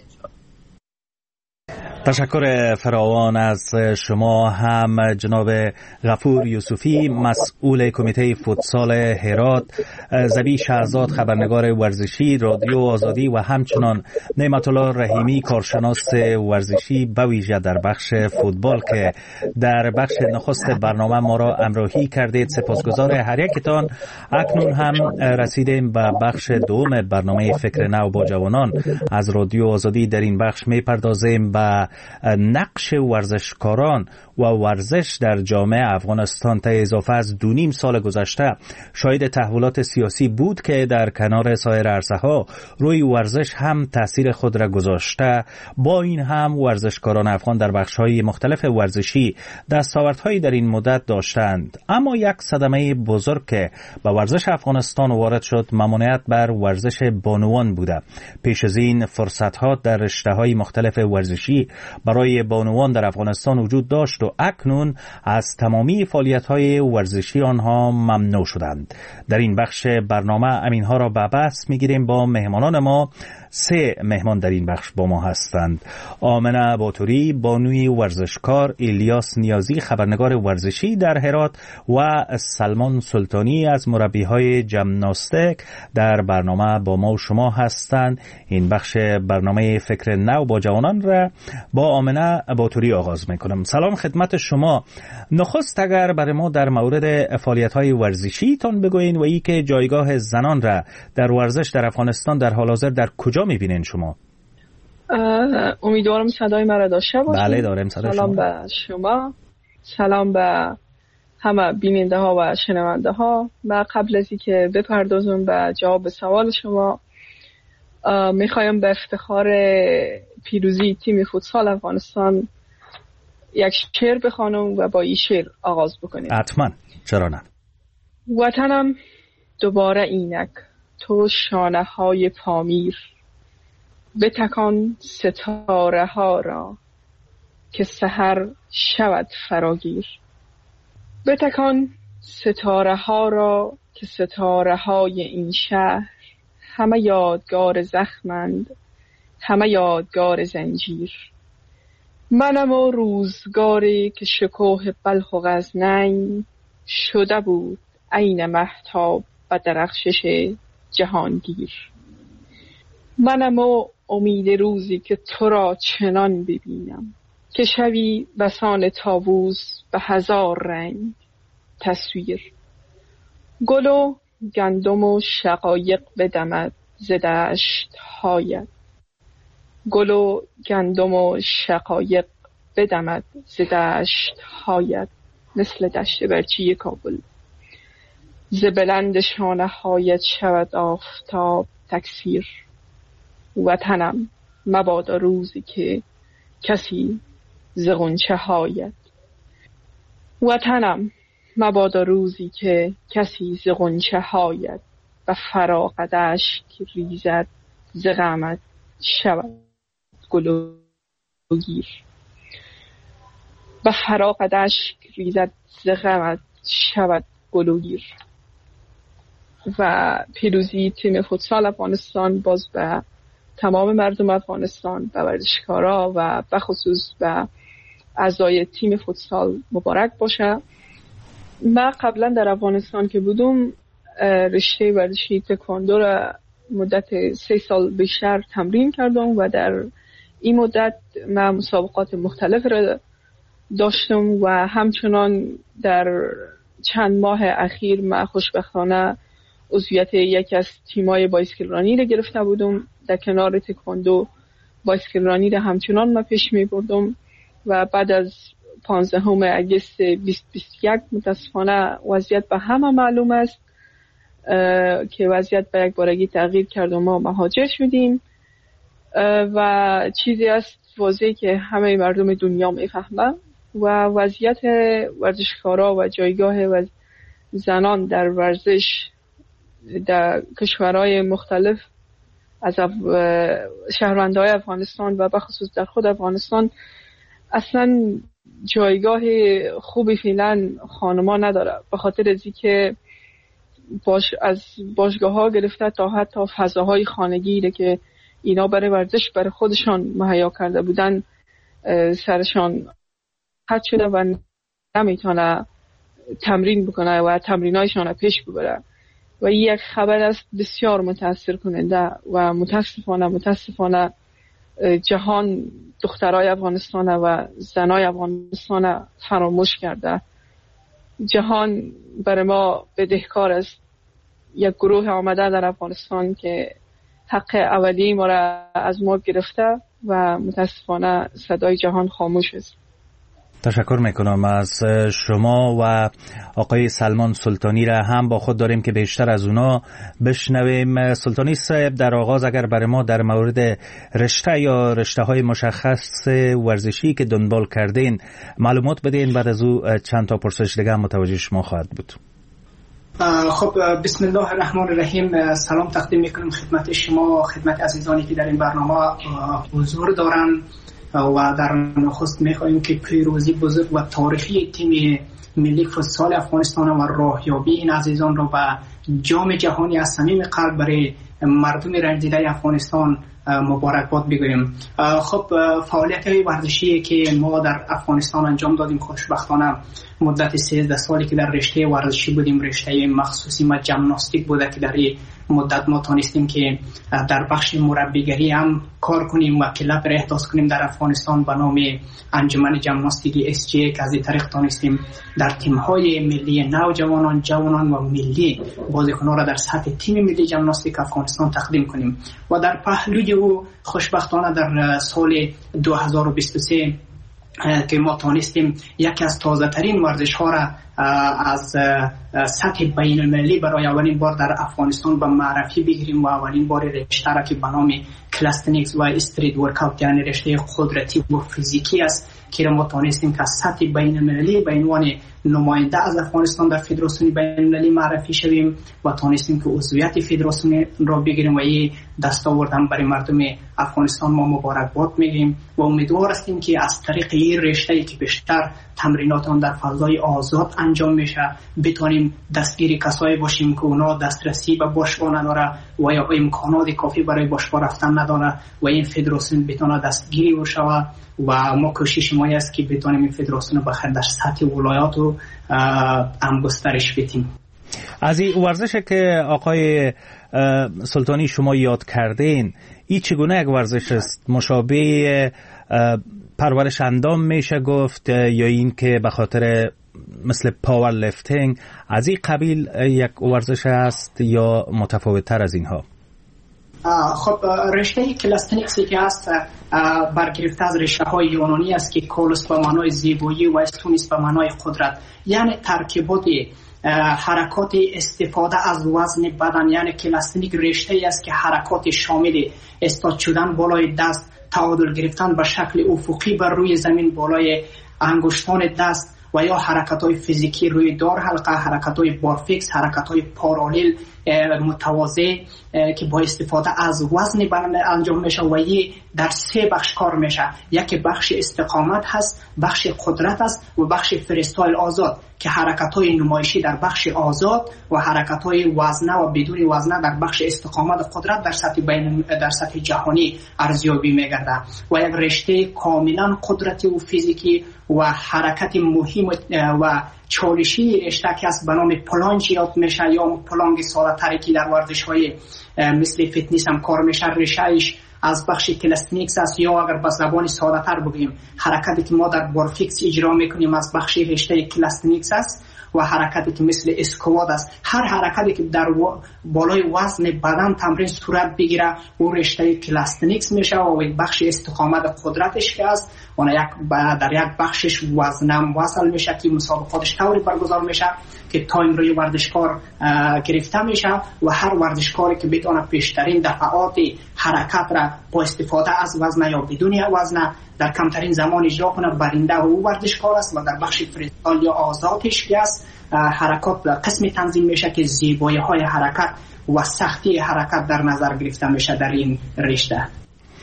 تشکر فراوان از شما هم جناب غفور یوسفی، مسئول کمیته فوتسال هرات، زبی شهزاد خبرنگار ورزشی رادیو آزادی و همچنان نعمت الله رحیمی کارشناس ورزشی به ویژه در بخش فوتبال که در بخش نخست برنامه ما را همراهی کردید. سپاسگزار هر یکتان. اکنون هم رسیدیم به بخش دوم برنامه فکر نو با جوانان از رادیو آزادی. در این بخش می‌پردازیم به نقش ورزشکاران و ورزش در جامعه افغانستان. تا اضافه از 2.5 سال گذشته شاهد تحولات سیاسی بود که در کنار سایر عرصه‌ها روی ورزش هم تاثیر خود را گذاشته. با این هم ورزشکاران افغان در بخش‌های مختلف ورزشی دستاوردهایی در این مدت داشتند، اما یک صدمه بزرگ که به ورزش افغانستان وارد شد ممانعت بر ورزش بانوان بوده. پیش از این فرصت‌ها در رشته‌های مختلف ورزشی برای بانوان در افغانستان وجود داشت و اکنون از تمامی فعالیت‌های ورزشی آنها ممنوع شدند. در این بخش برنامه همینها را به بحث می‌گیریم با مهمانان ما. 3 مهمان در این بخش با ما هستند: آمنه باتوری، بانوی ورزشکار، الیاس نیازی خبرنگار ورزشی در هرات و سلمان سلطانی از مربی‌های ژیمناستیک در برنامه با ما و شما هستند. این بخش برنامه فکر نو با جوانان را با آمنه باتوری آغاز میکنم. سلام خدمت شما. نخست اگر برای ما در مورد فعالیت‌های ورزشی تان بگوین و ای که جایگاه زنان را در ورزش در افغانستان در حال حاضر در کجا میبینین شما؟ امیدوارم صدای مرا داشته باشید. بله داریم صدای شما. سلام به شما، سلام به همه بیننده ها و شنونده ها. و قبل از اینکه بپردازم به جواب سوال شما میخوایم به افتخار پیروزی تیم فوتسال افغانستان یک شعر بخوانم و با این شعر آغاز بکنیم. حتما، چرا نه. وطنم دوباره اینک تو شانه های پامیر، بتکان ستاره ها را که سحر شود فراگیر. بتکان ستاره ها را که ستاره های این شهر همه یادگار زخمند، همه یادگار زنجیر. منم و روزگاری که شکوه بلخ و غزنین شده بود عین مهتاب و درخشش جهانگیر. منم و امید روزی که تو را چنان ببینم که شوی بسان طاووس به 1000 رنگ تصویر. گل و گندم و شقایق بدمد ز دشت هایت، گل و گندم و شقایق بدمد ز دشت هایت، مثل دشت برچی کابل. ز بلند شانه هایت شود آفتاب تکثیر. وطنم مبادا روزی که کسی ز غنچه هایت، وطنم مبادا روزی که کسی ز غنچه هایت و فراغت اشک ریزد ز غمت شود گل و گیر. و فراغت اشک ریزد ز غمت شود گل و گیر. و پیروزی تیم فوتسال افغانستان باز به تمام مردم افغانستان و ورزشکارا و به خصوص به اعضای تیم فوتسال مبارک باشه. من قبلا در افغانستان که بودم رشته ورزشی تکواندو را مدت 3 سال بیشتر تمرین کردم و در این مدت من مسابقات مختلف را داشتم و همچنان در چند ماه اخیر من خوشبختانه عضویت یکی از تیمای بایسکل رانی را گرفته بودم. در کنار تکواندو بایسکل رانی را همچنان من پیش می بردم و بعد از 15 اگست 2021 متاسفانه وضعیت به همه معلوم است که وضعیت به یک بارگی تغییر کرد و ما مهاجر شدیم و چیزی است واضحه که همه مردم دنیا میفهمن و وضعیت ورزشکارا و جایگاه زنان در ورزش در کشورهای مختلف از شهروندهای افغانستان و بخصوص در خود افغانستان اصلا جایگاه خوبی فعلا خانما نداره، به خاطر از اینکه از باشگاه ها گرفته تا حتی فضاهای خانگی که اینا برای ورزش برای خودشان مهیا کرده بودن سرشان قطع شده و نمیتونه تمرین بکنه و تمرینایشان پیش ببره و این یک خبر است بسیار متاثر کننده و متاسفانه جهان دخترای افغانستان و زنای افغانستان فراموش کرده. جهان برای ما بدهکار است. یک گروه آمده در افغانستان که حق اولی ما را از ما گرفته و متاسفانه صدای جهان خاموش است. تشکر میکنم از شما و آقای سلمان سلطانی را هم با خود داریم که بیشتر از اونا بشنویم. سلطانی صاحب، در آغاز اگر برای ما در مورد رشته یا رشته های مشخص ورزشی که دنبال کردین معلومات بدین، بعد از او چند تا پرسش دیگه متوجه شما خواهد بود. خب بسم الله الرحمن الرحیم. سلام تقدیم میکنم خدمت شما، خدمت عزیزانی که در این برنامه حضور دارن و در نخست میخواهیم که پیروزی بزرگ و تاریخی تیم ملی فوتسال افغانستان و راهیابی این عزیزان را به جام جهانی از صمیم قلب برای مردم رنجیده افغانستان مبارکباد بگویم. خب فعالیت ورزشی که ما در افغانستان انجام دادیم خوشبختانه مدت 13 سالی که در رشته ورزشی بودیم، رشته مخصوصی ما ژیمناستیک بوده که در این مدت ما تونستیم که در بخش مربیگری هم کار کنیم و کلب را احداث کنیم در افغانستان به نام انجمن ژیمناستیک SGA که از این طریق تونستیم در تیم‌های ملی نوجوانان، جوانان و ملی بازیکنان را در سطح تیم ملی ژیمناستیک افغانستان تقدیم کنیم و در پهلوی او خوشبختانه در سال 2023 که ما تونستیم یکی از تازه ترین ورزش ها را از سطح بین المللی برای اولین بار در افغانستان به معرفی بگیریم و اولین بار رشته را که به نام کلاستنیکس و استریت ورکاوت یعنی رشته قدرتی و فیزیکی است که ما تونستیم که از سطح بین المللی به عنوان نماینده از افغانستان در فدراسیون بین المللی معرفی شویم و تونستیم که عضویت فدراسیون را بگیریم و این دستاورد هم برای مردم افغانستان ما مبارکباد میگیم و امیدوار هستیم که از طریق این رشته که بیشتر تمرینات آن در فضای آزاد انجام میشه بتونیم دستگیر کسایی باشیم که اونا دسترسی به باشگاه نداره و یا امکانات کافی برای باشگاه رفتن نداره و این فدراسیون بتونه دستگیری بشه و ما کوشش ما است که بتونیم این فدراسیون بخیر در سطح ولایات و هم گسترش بدیم. از این ورزش که آقای سلطانی شما یاد کردین، این چگونه یک ورزش است؟ مشابه پرورش اندام میشه گفت یا این که به خاطر مثل پاور لفتینگ از این قبیل یک ورزش است یا متفاوت تر از اینها؟ خب رشته کلاستنیکسی که هست برگرفته از رشته های یونانی است که کولوس به معنای زیبایی و استونیس به معنای قدرت، یعنی ترکیبات حرکات استفاده از وزن بدن، یعنی کلاستنیک رشته است که حرکات شامل استاد شدن بالای دست، تعادل گرفتن به شکل افقی بر روی زمین بالای انگشتان دست و یا حرکت‌های فیزیکی روی دار حلقه، حرکت‌های بارفیکس، حرکت‌های پارالیل متواضع که با استفاده از وزن بدن انجام میشه و این در 3 بخش کار میشه. یکی بخش استقامت هست، بخش قدرت است و بخش فریستایل آزاد که حرکت‌های نمایشی در بخش آزاد و حرکت‌های وزنه و بدون وزنه در بخش استقامت قدرت در سطح جهانی ارزیابی میگرده و یک رشته کاملا قدرتی و فیزیکی و حرکت مهم و چالشی رشته که از به نام پلانج یاد میشه یا پلانگ ساده‌تری که در ورزش‌های مثل فتنس هم کار میشه. رشته‌اش از بخش کلاستنیکس است یا اگر به زبان ساده‌تر بگیم حرکتی که ما در بارفیکس اجرا میکنیم از بخش رشته کلاستنیکس است و حرکتی که مثل اسکواد است. هر حرکتی که در بالای وزن بدن تمرین صورت بگیره او رشته کلاستنیکس میشه و بخش استقامت قدرتش که است اون در یک بخشش وزنم وصل میشه که مسابقاتش طوری برگزار میشه که تایم روی ورزشکار گرفته میشه و هر ورزشکاری که بتونه بیشترین دفعات حرکت را با استفاده از وزن یا بدون وزن در کمترین زمان اجرا کنه برنده او ورزشکار است و در بخش فریستایل یا آزادش که است حرکات قسمی تنظیم میشه که زیبایی های حرکت و سختی حرکت در نظر گرفته میشه در این رشته.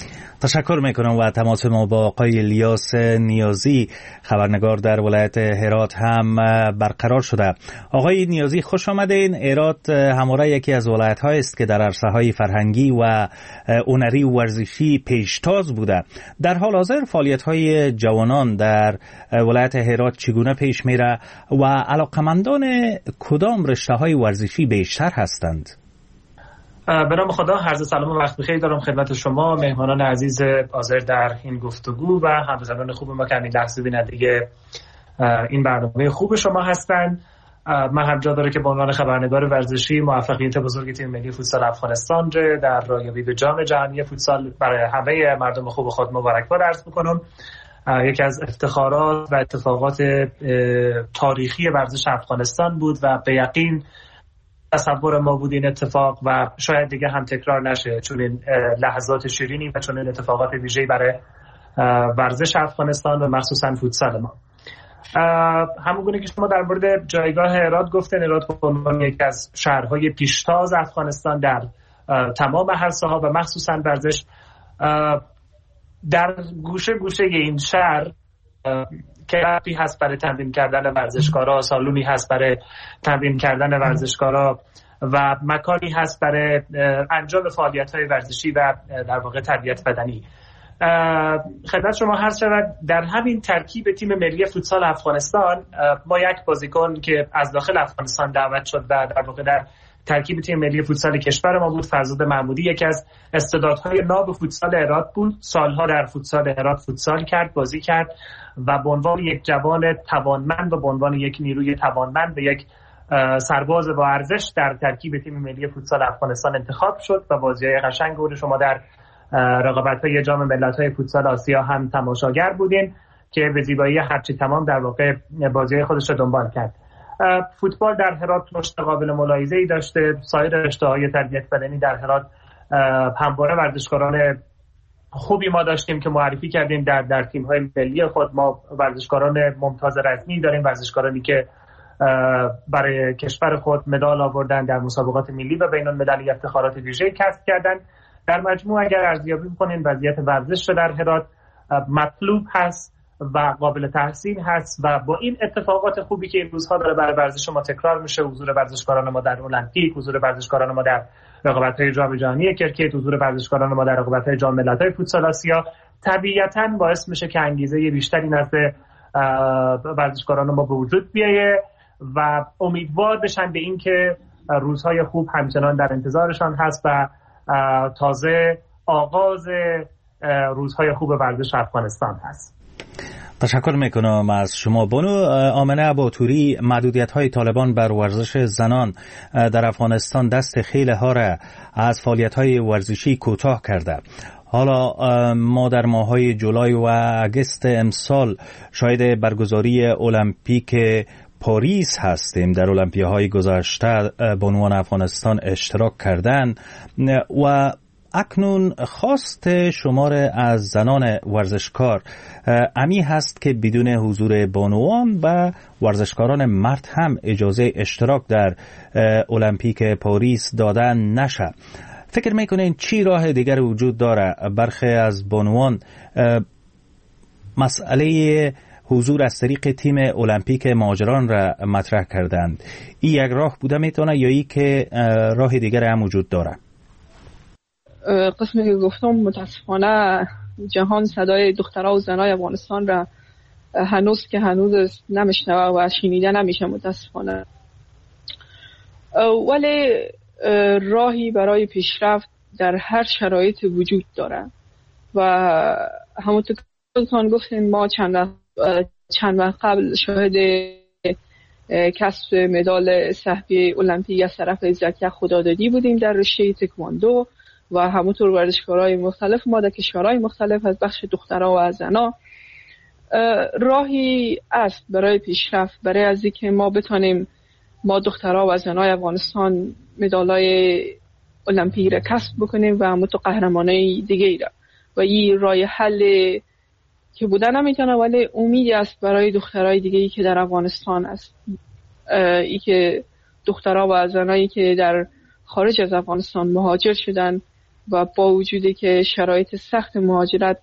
تشکر میکنم و تماس ما با آقای الیاس نیازی خبرنگار در ولایت هرات هم برقرار شده. آقای نیازی خوش آمدین. هرات همواره یکی از ولایت‌هایی است که در عرصه‌های فرهنگی و هنری و ورزشی پیشتاز بوده. در حال حاضر فعالیت‌های جوانان در ولایت هرات چگونه پیش میره و علاقمندان کدام رشته‌های ورزشی بیشتر هستند؟ به نام خدا، عرض سلام و وقت بخیر دارم خدمت شما مهمانان عزیز حاضر در این گفتگو و هموطنان خوب ما که همین لحظه بیننده این برنامه خوب شما هستند. من هم جا داره که به عنوان خبرنگار ورزشی موفقیت بزرگ تیم ملی فوتسال افغانستان در رایگیری به جام جهانی فوتسال برای همه مردم خوب خود مبارکباد عرض می‌کنم. یکی از افتخارات و اتفاقات تاریخی ورزش افغانستان بود و به یقین تصور ما بود این اتفاق و شاید دیگه هم تکرار نشه، چون این لحظات شیرینی و چون این اتفاقات ویژه‌ای برای ورزش افغانستان و مخصوصا فوتسال ما. همونگونه که شما در مورد جایگاه هرات گفتن، هرات به عنوان یکی از شهرهای پیشتاز افغانستان در تمام عرصه‌ها و مخصوصا ورزش، در گوشه گوشه این شهر کلبی هست برای تمرین کردن ورزشکارا، سالونی هست برای تمرین کردن ورزشکارا و مکانی هست برای انجام فعالیت‌های ورزشی و در واقع تربیت بدنی. خدمت شما عرض شود در همین ترکیب تیم ملی فوتسال افغانستان ما یک بازیکن که از داخل افغانستان دعوت شد و در واقع در ترکیب تیم ملی فوتسال کشور ما بود، فرزاد محمودی، یکی از استعدادهای ناب فوتسال هرات بود. سالها در فوتسال هرات فوتسال کرد، بازی کرد و به عنوان یک جوان توانمند و به عنوان یک نیروی توانمند و یک سرباز با ارزش در ترکیب تیم ملی فوتسال افغانستان انتخاب شد و بازی‌های قشنگ رو شما در رقابت‌های جام ملت‌های فوتسال آسیا هم تماشاگر بودین که به زیبایی هرچی تمام در واقع بازی‌های خودش رو دنبال کرد. فوتبال در هرات رشد قابل ملاحظه‌ای داشته. سایر رشته‌های تربیت بدنی در هرات همواره ورزشکاران خوبی ما داشتیم که معرفی کردیم در تیم‌های ملی خود. ما ورزشکاران ممتاز رسمی داریم، ورزشکارانی که برای کشور خود مدال آوردن در مسابقات ملی و بین‌المللی، افتخارات ویژه‌ای کسب کردن. در مجموع اگر ارزیابی کنیم وضعیت ورزش در هرات مطلوب هست و قابل تحسین هست و با این اتفاقات خوبی که این روزها داره برای ورزش ما تکرار میشه، حضور ورزشکاران ما در المپیک، حضور ورزشکاران ما در رقابت‌های جام جهانی کرکت، حضور ورزشکاران ما در رقابت‌های جام ملت‌های فوتسال آسیا طبیعتاً باعث میشه که انگیزه بیشتری نزد ورزشکاران ما به وجود بیایه و امیدوار بشن به این که روزهای خوب همچنان در انتظارشان هست و تازه آغاز روزهای خوب ورزش افغانستان هست. تشکر میکنم از شما. بانو آمنه عباتوری، محدودیت‌های طالبان بر ورزش زنان در افغانستان دست خیلی ها را از فعالیت‌های ورزشی کوتاه کرده. حالا ما در ماه‌های جولای و اگست امسال شاهد برگزاری المپیک پاریس هستیم. در المپیاهای گذشته بانوان افغانستان اشتراک کردند و اکنون خواست شمار از زنان ورزشکار امی هست که بدون حضور بانوان و ورزشکاران مرد هم اجازه اشتراک در المپیک پاریس دادن نشه. فکر میکنین چی راه دیگر وجود داره؟ برخی از بانوان مسئله حضور از طریق تیم المپیک مهاجران را مطرح کردند. این یک راه بوده میتونه یا ای که راه دیگر هم وجود داره؟ قسمی که گفتم متاسفانه جهان صدای دخترها و زنای افغانستان را هنوز نمیشنوه و شنیده نمیشه متاسفانه. ولی راهی برای پیشرفت در هر شرایط وجود داره و همونطور که گفتیم ما چند وقت قبل شاهد کسب مدال ذهبی المپیک از طرف زکیه خدادادی بودیم در رشته تکواندو و همونطور ورزشکارهای مختلف ما در کشورهای مختلف از بخش دخترها و زنها. راهی است برای پیشرفت، برای از اینکه ما بتونیم ما دخترها و زنهای افغانستان مدالای المپیک را کسب بکنیم و همونطور قهرمانای دیگه را و این راه حل که بودن نمیتونه ولی امیدی است برای دخترای دیگه‌ای که در افغانستان است. ای که دخترها و زنایی که در خارج از افغانستان مهاجر شدن و با وجودی که شرایط سخت مهاجرت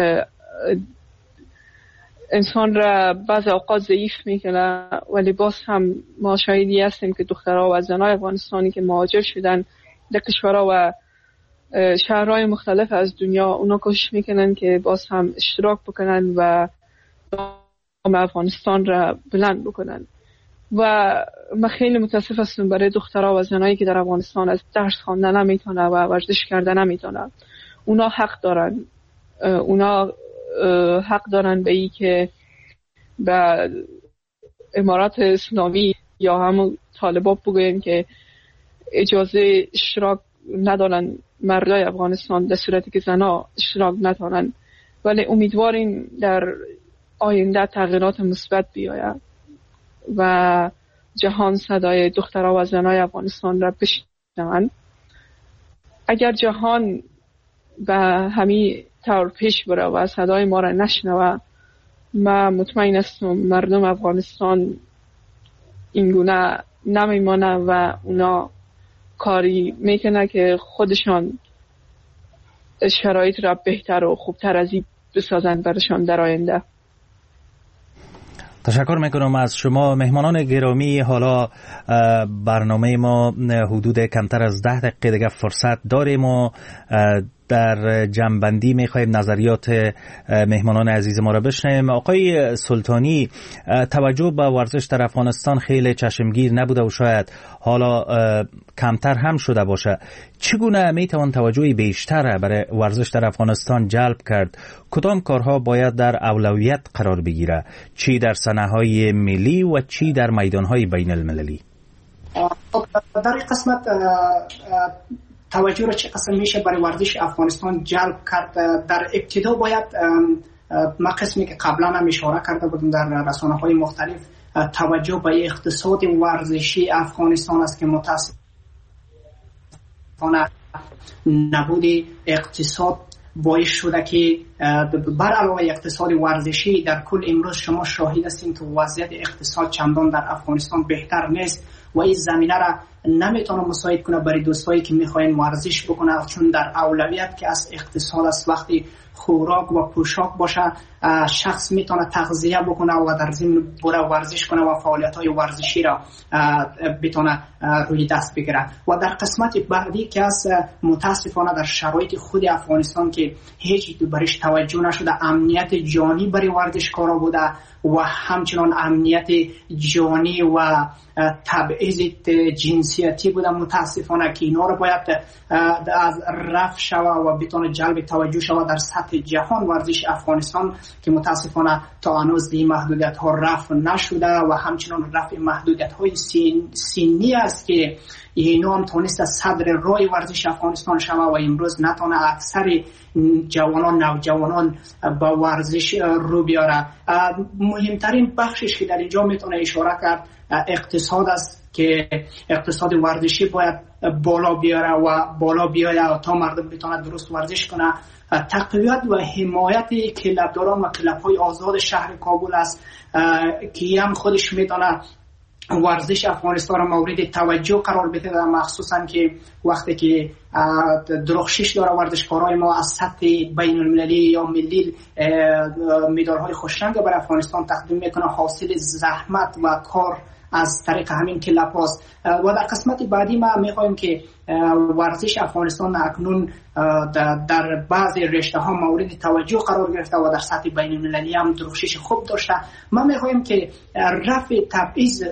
انسان را بعض اوقات ضعیف میکنه، ولی باز هم ما شاهدی هستیم که دخترها و زنای افغانستانی که مهاجر شدن در کشورها و شهرهای مختلف از دنیا، اونا کوشش میکنن که باز هم اشتراک بکنن و نام افغانستان را بلند بکنن. و من خیلی متاسف هستم برای دخترها و زنایی که در افغانستان از درس خواندن نمیتونه و ورزش کردن نمیتونه. اونا حق دارن به ای که به امارات اسلامی یا همون طالبان بگوین که اجازه اشتراک ندارن مردای افغانستان، در صورتی که زنها اشتراک ندارن. ولی امیدواریم در آینده تغییرات مثبت بیاید و جهان صدای دخترها و زنای افغانستان را بشنوند. اگر جهان به همین طور پیش بره و صدای ما را نشنوه، من مطمئن هستم مردم افغانستان اینگونه نمیمانه و اونا کاری میکنه که خودشان شرایط را بهتر و خوبتر از این بسازن برشان در آینده. تشکر میکنم از شما مهمانان گرامی. حالا برنامه ما حدود کمتر از 10 دقیقه دیگه فرصت داریم و در جنبندی میخوایم نظریات مهمانان عزیز ما را بشنویم. آقای سلطانی، توجه به ورزش در افغانستان خیلی چشمگیر نبوده و شاید حالا کمتر هم شده باشه. چگونه میتوان توجه بیشتر برای ورزش در افغانستان جلب کرد؟ کدام کارها باید در اولویت قرار بگیره، چی در صحنه‌های ملی و چی در میدان‌های بین المللی؟ در این قسمت توجه را چه قسم میشه برای ورزش افغانستان جلب کرد؟ در ابتدا باید ما قسمی که قبلا هم اشاره کرده بودم در رسانه‌های مختلف، توجه به اقتصاد ورزشی افغانستان است که متاسفانه نبود اقتصاد باعث شده که بر علاوه اقتصاد ورزشی در کل امروز شما شاهد هستین که وضعیت اقتصاد چندان در افغانستان بهتر نیست و این زمینه را نمیتونه مساعد کنه برای دوستایی که میخواین ورزش بکنه، چون در اولویت که از اقتصاد است. وقتی خوراک و پوشاک باشه شخص میتونه تغذیه بکنه و در ضمن بره ورزش کنه و فعالیت‌های ورزشی را بتونه روی دست بگیره. و در قسمت بعدی که از متاسفانه در شرایط خود افغانستان که هیچ برش توجه نشده، امنیت جانی برای ورزشکارا بوده و همچنان امنیت جانی و تبعیض جنسیتی بوده. متاسفانه که اینا رو باید از رفع شوه و بتونه جلب توجه شوه در سطح جهان ورزش افغانستان که متاسفانه تا هنوز این محدودیت ها رفع نشده و همچنان رفع محدودیت های سنی است که اینا هم تونست صدر راه ورزش افغانستان شوه و امروز نتونه اکثر نوجوانان با ورزش رو بیاره. مهمترین بخشش که در اینجا میتونه اشاره کرد اقتصاد است که اقتصاد ورزشی باید بالا بیاره و بالا بیاید تا مردم بتونه درست ورزش کنه. تقویت و حمایت کلبداران و کلب‌های آزاد شهر کابل است که هم خودش میتونه ورزش افغانستان را مورد توجه قرار بده، مخصوصا که وقتی که درخشش داره ورزشکارای ما از سطح بین المللی یا ملی مدال‌های خوشرنگ برای افغانستان تقدیم میکنه، حاصل زحمت و کار از طریق همین کلاب هاست. و در قسمت بعدی ما میخوایم که ورزش افغانستان اکنون در بعضی رشته ها مورد توجه قرار گرفته و در سطح بین المللی هم درخشش خوب داشته. ما میخوایم که رفع تبعیض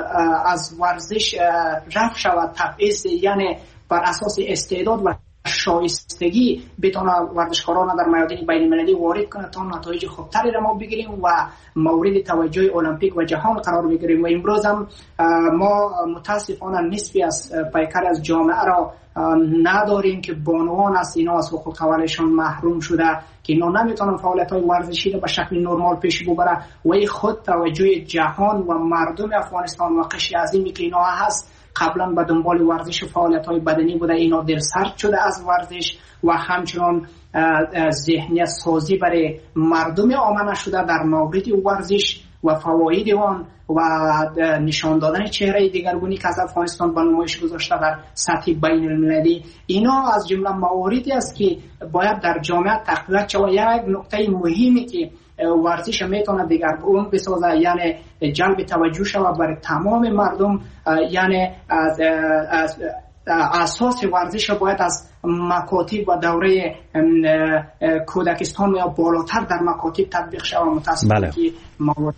از ورزش رفع شود. تبعیض یعنی بر اساس استعداد و شایستگی بتونه ورزشکاران در میادین بین المللی وارد کنه تا نتایج خوبتری را ما بگیریم و مورد توجه المپیک و جهان قرار بگیریم. و امروز هم ما متاسفانه نسبی از پیکر از جامعه را نداریم که بانوان است اینا از حقوق اولشان محروم شده که اینا نمیتونن فعالیت‌های ورزشی را به شکل نرمال پیش ببره و خود توجه جهان و مردم افغانستان و قشر عظیمی که اینا هست قبلا به دنبال ورزش و فعالیت‌های بدنی بوده، اینا دلسرد شده از ورزش و همچنان ذهنیت سازی برای مردم آمنه شده در مورد ورزش و فواید آن و نشان دادن چهره دیگرگونی که از افغانستان به نمایش گذاشته در سطح بین المللی، اینا از جمله مواردی است که باید در جامعه تقویت شود. یک نکته مهمی که ورزش میتونه دیگرگون بسازه، یعنی جلب توجه شود برای تمام مردم، یعنی از اساس ورزش باید از مکاتب و دوره کودکستان یا بالاتر در مکاتب تطبیق شود. متاسفانه که موارد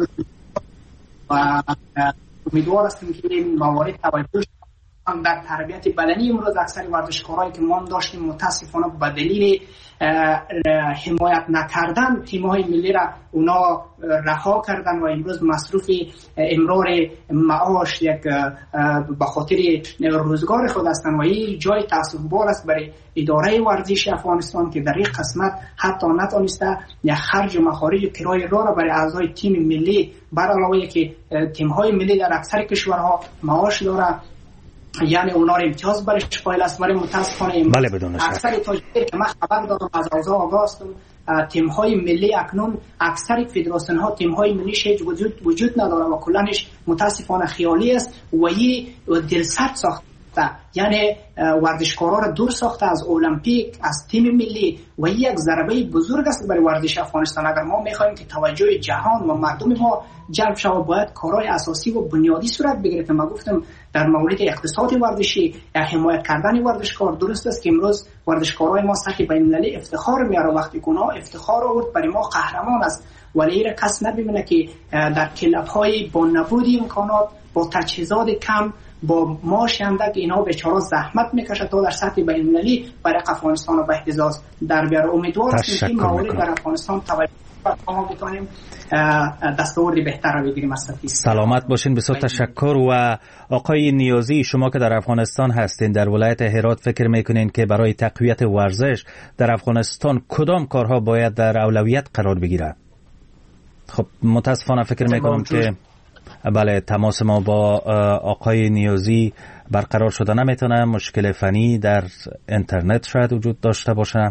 و امیدوار هستیم که این موارد توجه در تربیت بدنی. امروز اکثر ورزشکارایی که ما داشتیم متاسفانه به دلیل حمایت نکردن تیم‌های ملی را اونا رها کردن و امروز مصروف امرار معاش یک به خاطر روزگار خود هستند و این جای تأسف‌بار است برای اداره ورزش افغانستان که در این قسمت حتی نتونسته یک خرج و مخارج کرای راه را برای اعضای تیم ملی، بر علاوه که تیم‌های ملی در اکثر کشورها معاش داره، یعنی اونا رو امتیاز برش قائل است. ولی متاسفانه اکثر تاجیکی که من خبر دارم از اوضاع آگاه هستم، تیم‌های ملی اکنون اکثر فدراسیون ها تیم‌های ملیش هیچ وجود نداره و کلانش متاسفانه خیالی است و این دلسرد ساخته، یعنی ورزشکارا را دور ساخته از المپیک، از تیم ملی و این یک ضربه بزرگ است برای ورزش افغانستان. اگر ما می‌خوایم که توجه جهان و مردم ما جلب شود، باید کارهای اساسی و بنیادی صورت بگیره که ما گفتم در مورد اقتصاد ورزشی یا حمایت کردن ورزشکار. درست است که امروز ورزشکارای ما سطح بین‌المللی افتخار میاره، وقتی که اونا افتخار آورد برای ما قهرمان است، ولی این کس نبینه که در کلب‌های با نبود امکانات، با تجهیزات کم، با معاش اندک اینا بیچاره زحمت میکشه تا در سطح بین‌المللی برای افغانستان و به اعتزاز در بیاره. امیدوار هستیم که موارد در افغانستان توجه ما بتونیم دستاوردی بهتر را بگیریم. سلامت باشین، بسیار تشکر. و آقای نیازی، شما که در افغانستان هستین، در ولایت هرات، فکر میکنین که برای تقویت ورزش در افغانستان کدام کارها باید در اولویت قرار بگیره؟ خب متاسفانه فکر میکنم که بله، تماس ما با آقای نیازی برقرار شده نمیتونه، مشکل فنی در اینترنت شاید وجود داشته باشه.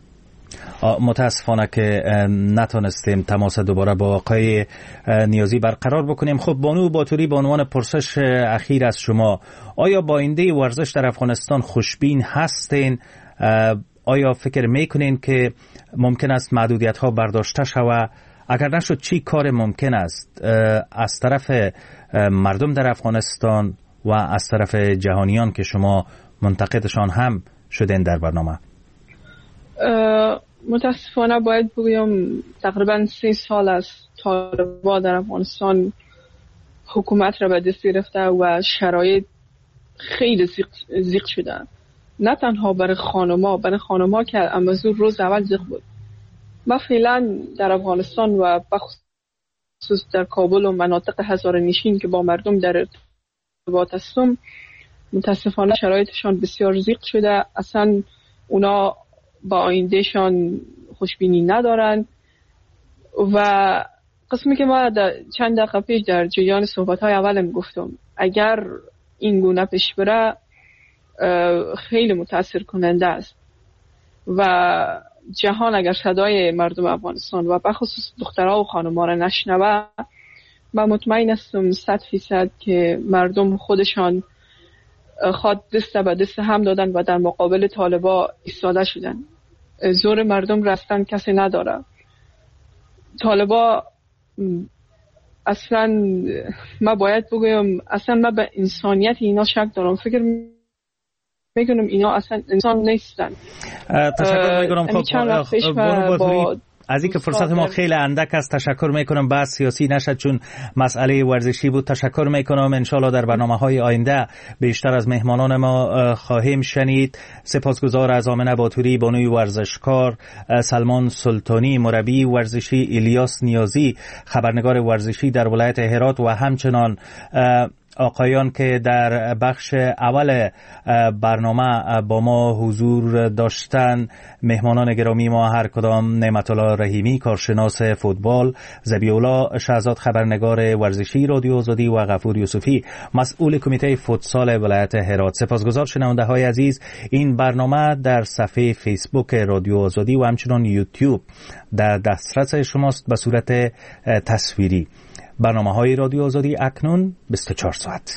متاسفانه که نتونستیم تماس دوباره با آقای نیازی برقرار بکنیم. خب بانو باتوری، به عنوان پرسش اخیر از شما، آیا با آینده ورزش در افغانستان خوشبین هستین؟ آیا فکر میکنین که ممکن است محدودیت ها برداشته شود؟ اگر نشد چی کار ممکن است از طرف مردم در افغانستان و از طرف جهانیان که شما منتقدشان هم شدین در برنامه؟ متاسفانه باید بگویم تقریبا 3 سال از طالبان در افغانستان حکومت را به دست گرفته و شرایط خیلی زیق شده، نه تنها برای خانما که امازون روز اول زیق بود. ما فعلا در افغانستان و بخصوص در کابل و مناطق هزار نشین که با مردم در ارتباط هستم، متاسفانه شرایطشان بسیار زیق شده. اصلا اونا با آیندهشان خوشبینی ندارن و قسمی که ما چند دقیقه پیش در جریان صحبت‌های اولم گفتم، اگر این گونه پیش بره خیلی متاثر کننده است و جهان اگر صدای مردم افغانستان و بخصوص دخترها و خانم‌ها را نشنوه، من مطمئن هستم 100% که مردم خودشان خود دست به دست هم دادن و در مقابل طالبا ایستاده شدن. زور مردم رستن کسی نداره. طالبا اصلا ما باید بگویم اصلا ما به انسانیت اینا شک دارم. فکر میکنم اینا اصلا انسان نیستن. تشکر میکنم. خب از اینکه فرصت ما خیلی اندک است، تشکر میکنم. بحث سیاسی نشد چون مسئله ورزشی بود. تشکر میکنم. انشالله در برنامه‌های آینده بیشتر از مهمانان ما خواهیم شنید. سپاسگزار از آمنه باتوری، بانوی ورزشکار، سلمان سلطانی مربی ورزشی، الیاس نیازی خبرنگار ورزشی در ولایت هرات و همچنان آقایان که در بخش اول برنامه با ما حضور داشتن، مهمانان گرامی ما هر کدام نعمت الله رحیمی کارشناس فوتبال، ذبیح‌الله شهزاد خبرنگار ورزشی رادیو آزادی و غفور یوسفی مسئول کمیته فوتسال ولایت هرات. سپاسگزار شنونده های عزیز. این برنامه در صفحه فیسبوک رادیو آزادی و همچنین یوتیوب در دسترس شماست به صورت تصویری. برنامه‌های رادیو آزادی اکنون 24 ساعت.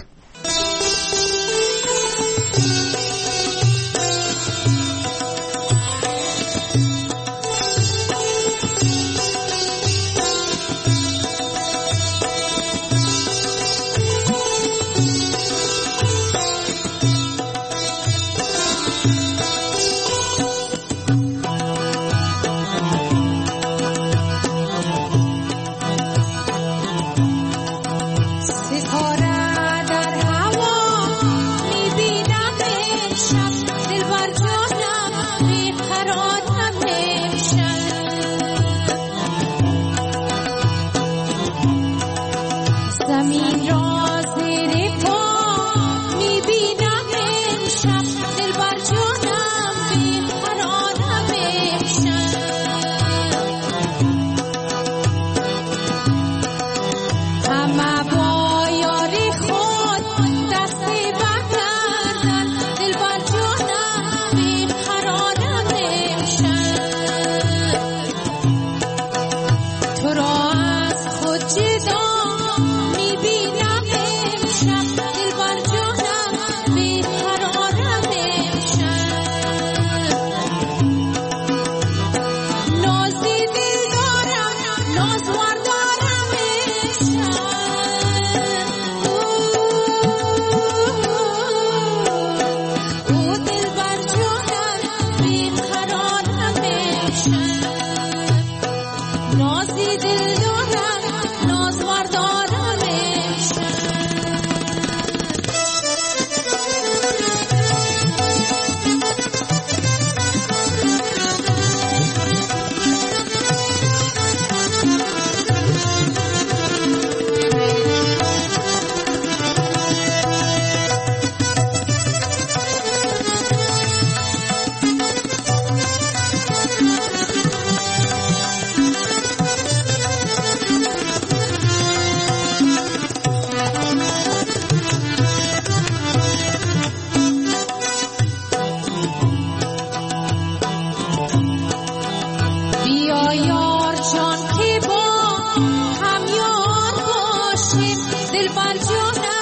دل بر جانم